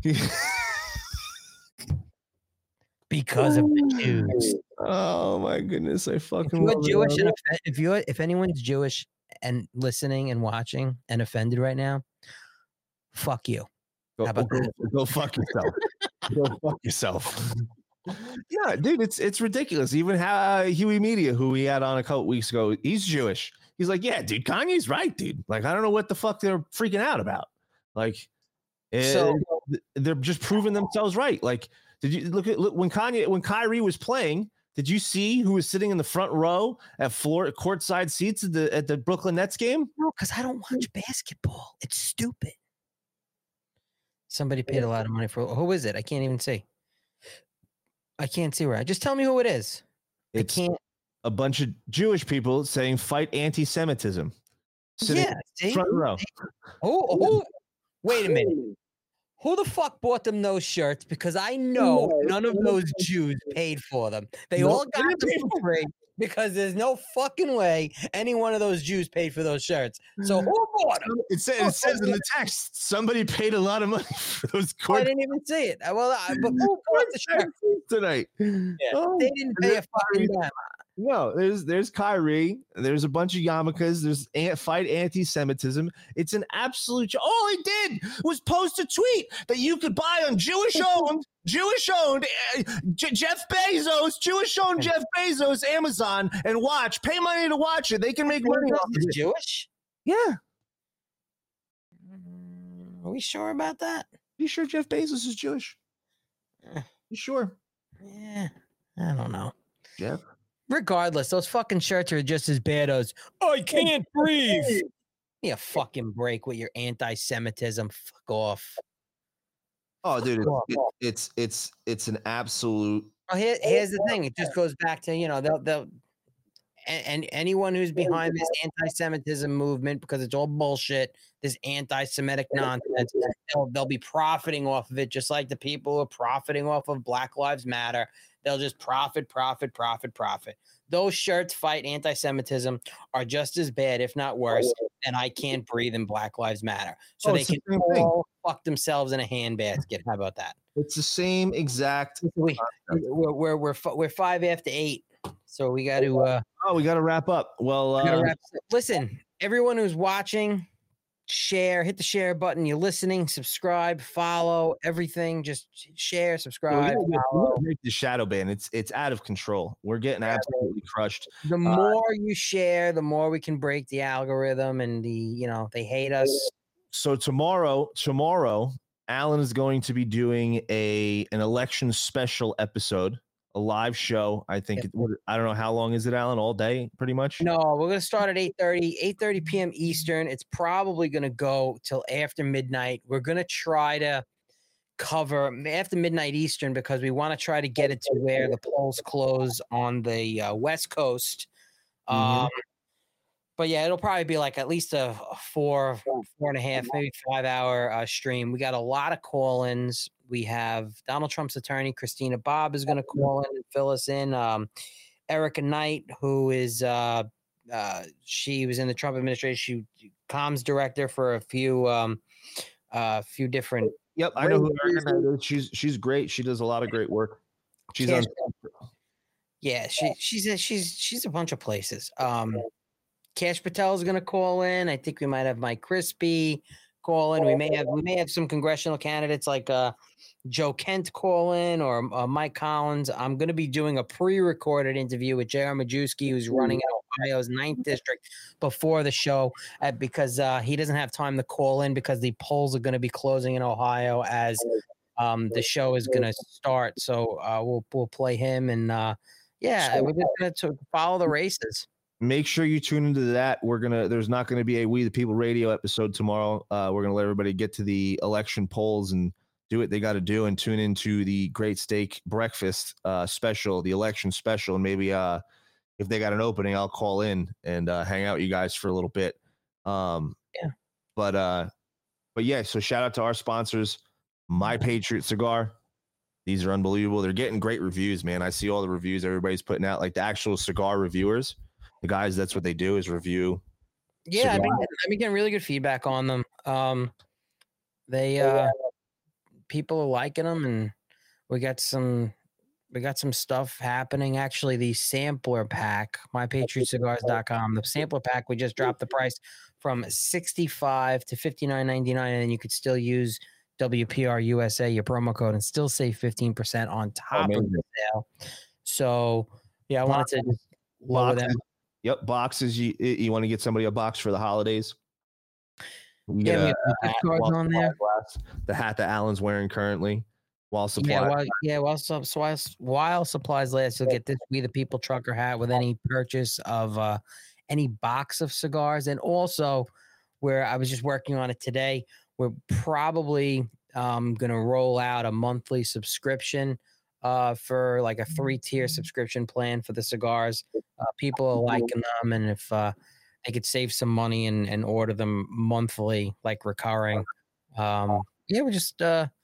Speaker 2: Because of the Jews.
Speaker 1: Oh my goodness. I fucking
Speaker 2: If you're
Speaker 1: love
Speaker 2: Jewish
Speaker 1: it.
Speaker 2: and if anyone's Jewish and listening and watching and offended right now, fuck you. How about that?
Speaker 1: Go fuck yourself. Go fuck yourself. Yeah, dude, it's ridiculous. Even Huey Media, who we had on a couple weeks ago, he's Jewish. He's like, yeah, dude, Kanye's right, dude. Like, I don't know what the fuck they're freaking out about. Like, they're just proving themselves right. Like, did you look when Kyrie was playing? Did you see who was sitting in the front row at courtside seats at the Brooklyn Nets game?
Speaker 2: No, because I don't watch basketball. It's stupid. Somebody paid a lot of money for who is it? I can't even see. I can't see where. Just tell me who it is.
Speaker 1: It's a bunch of Jewish people saying fight anti-Semitism. Sitting
Speaker 2: See?
Speaker 1: front row.
Speaker 2: Oh, wait a minute. Who the fuck bought them those shirts? Because I know none of those Jews paid for them. They all got them for free because there's no fucking way any one of those Jews paid for those shirts. So who bought them?
Speaker 1: It says in the text, somebody paid a lot of money for those
Speaker 2: I didn't even see it. But who bought the shirt
Speaker 1: tonight?
Speaker 2: Yeah, they didn't pay a fucking dime.
Speaker 1: No, there's Kyrie. There's a bunch of yarmulkes. There's fight anti-Semitism. It's an absolute. All he did was post a tweet that you could buy on Jewish-owned Jeff Bezos, Jewish-owned Jeff Bezos, Amazon, and watch. Pay money to watch it. They can make money off of it.
Speaker 2: Jewish?
Speaker 1: Yeah.
Speaker 2: Are we sure about that?
Speaker 1: You sure Jeff Bezos is Jewish? You sure?
Speaker 2: Yeah, I don't know.
Speaker 1: Jeff?
Speaker 2: Regardless, those fucking shirts are just as bad as I can't breathe. Give me a fucking break with your anti-Semitism. Fuck off.
Speaker 1: Oh, dude, it's an absolute.
Speaker 2: Well, here's the thing. It just goes back to they'll and anyone who's behind this anti-Semitism movement, because it's all bullshit, this anti-Semitic nonsense, they'll be profiting off of it, just like the people who are profiting off of Black Lives Matter. They'll just profit. Those shirts fight anti-Semitism are just as bad, if not worse, than I Can't Breathe and Black Lives Matter. So they can all fuck themselves in a handbasket. How about that?
Speaker 1: It's the same exact.
Speaker 2: We're 5 after 8, so we got to.
Speaker 1: We got to wrap up. Well,
Speaker 2: listen, everyone who's watching, share, hit the share button. You're listening, subscribe, follow, everything. Just share, subscribe.
Speaker 1: Make the shadow ban. It's out of control. We're getting absolutely crushed.
Speaker 2: The more you share, the more we can break the algorithm, and they hate us.
Speaker 1: So tomorrow, Alan is going to be doing an election special episode. A live show. I think I don't know how long is it, Alan? All day, pretty much.
Speaker 2: No, we're gonna start at 8:30 p.m. Eastern. It's probably gonna go till after midnight. We're gonna try to cover after midnight Eastern because we want to try to get it to where the polls close on the West Coast. But yeah, it'll probably be like at least a 4.5, maybe 5 hour stream. We got a lot of call-ins. We have Donald Trump's attorney, Christina Bobb, is going to call in and fill us in. Erica Knight, who is she was in the Trump administration, comms director for a few different.
Speaker 1: Yep, I know who Erica Knight is. She's great. She does a lot of great work. She's on.
Speaker 2: Yeah, she's a bunch of places. Cash Patel is going to call in. I think we might have Mike Crispy call in. We may have some congressional candidates like Joe Kent call in or Mike Collins. I'm going to be doing a pre-recorded interview with J.R. Majewski, who's running in Ohio's 9th district before the show because he doesn't have time to call in because the polls are going to be closing in Ohio as the show is going to start. So we'll play him and we're just going to follow the races.
Speaker 1: make sure you tune into that. There's not gonna be a We the People radio episode tomorrow. We're gonna let everybody get to the election polls and do what they got to do, and tune into the Great Steak Breakfast special, the election special, and maybe if they got an opening, I'll call in and hang out with you guys for a little bit. But yeah, so shout out to our sponsors, My Patriot Cigar. These are unbelievable. They're getting great reviews, man. I see all the reviews everybody's putting out, like the actual cigar reviewers. The guys, that's what they do, is review.
Speaker 2: Yeah, I've been getting really good feedback on them. People are liking them, and we got some stuff happening. Actually, the sampler pack, mypatriotcigars.com, the sampler pack, we just dropped the price from $65 to $59.99, and then you could still use WPR USA, your promo code, and still save 15% on top of the sale. So yeah, I wanted to just lower that.
Speaker 1: Yep, boxes. You want to get somebody a box for the holidays? You get
Speaker 2: we have gift cards on there.
Speaker 1: The hat that Alan's wearing currently, while supply.
Speaker 2: While supplies last, you'll get this We the People trucker hat with any purchase of any box of cigars, and also where I was just working on it today. We're probably going to roll out a monthly subscription for like a 3-tier subscription plan for the cigars. People are liking them, and if they could save some money and order them monthly, like recurring. We're just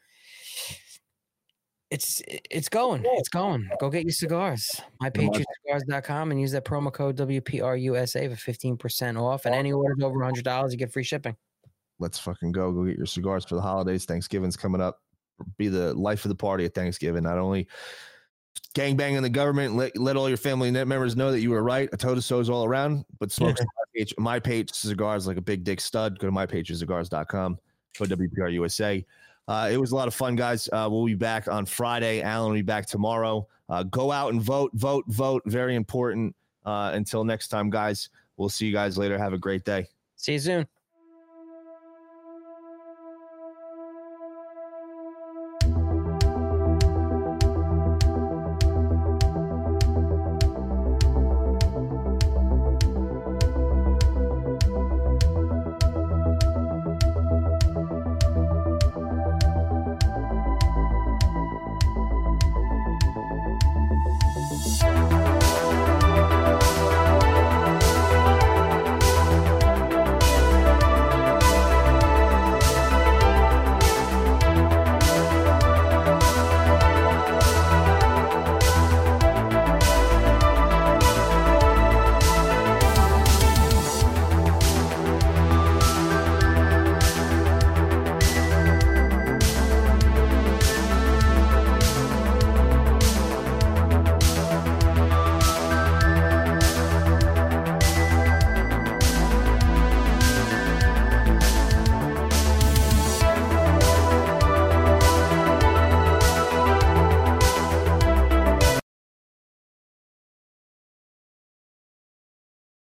Speaker 2: it's going. Go get your cigars. MyPatriotCigars.com and use that promo code WPRUSA for 15% off. And any orders over $100, you get free shipping.
Speaker 1: Let's fucking go get your cigars for the holidays. Thanksgiving's coming up. Be the life of the party at Thanksgiving. Not only gangbanging the government, let all your family members know that you were right. A toe to so's all around, but smoke My Patriot Cigars like a big dick stud. Go to mypatriotcigars.com. Go WPR USA. It was a lot of fun, guys. We'll be back on Friday. Alan will be back tomorrow. Go out and vote. Very important. Until next time, guys. We'll see you guys later. Have a great day.
Speaker 2: See you soon.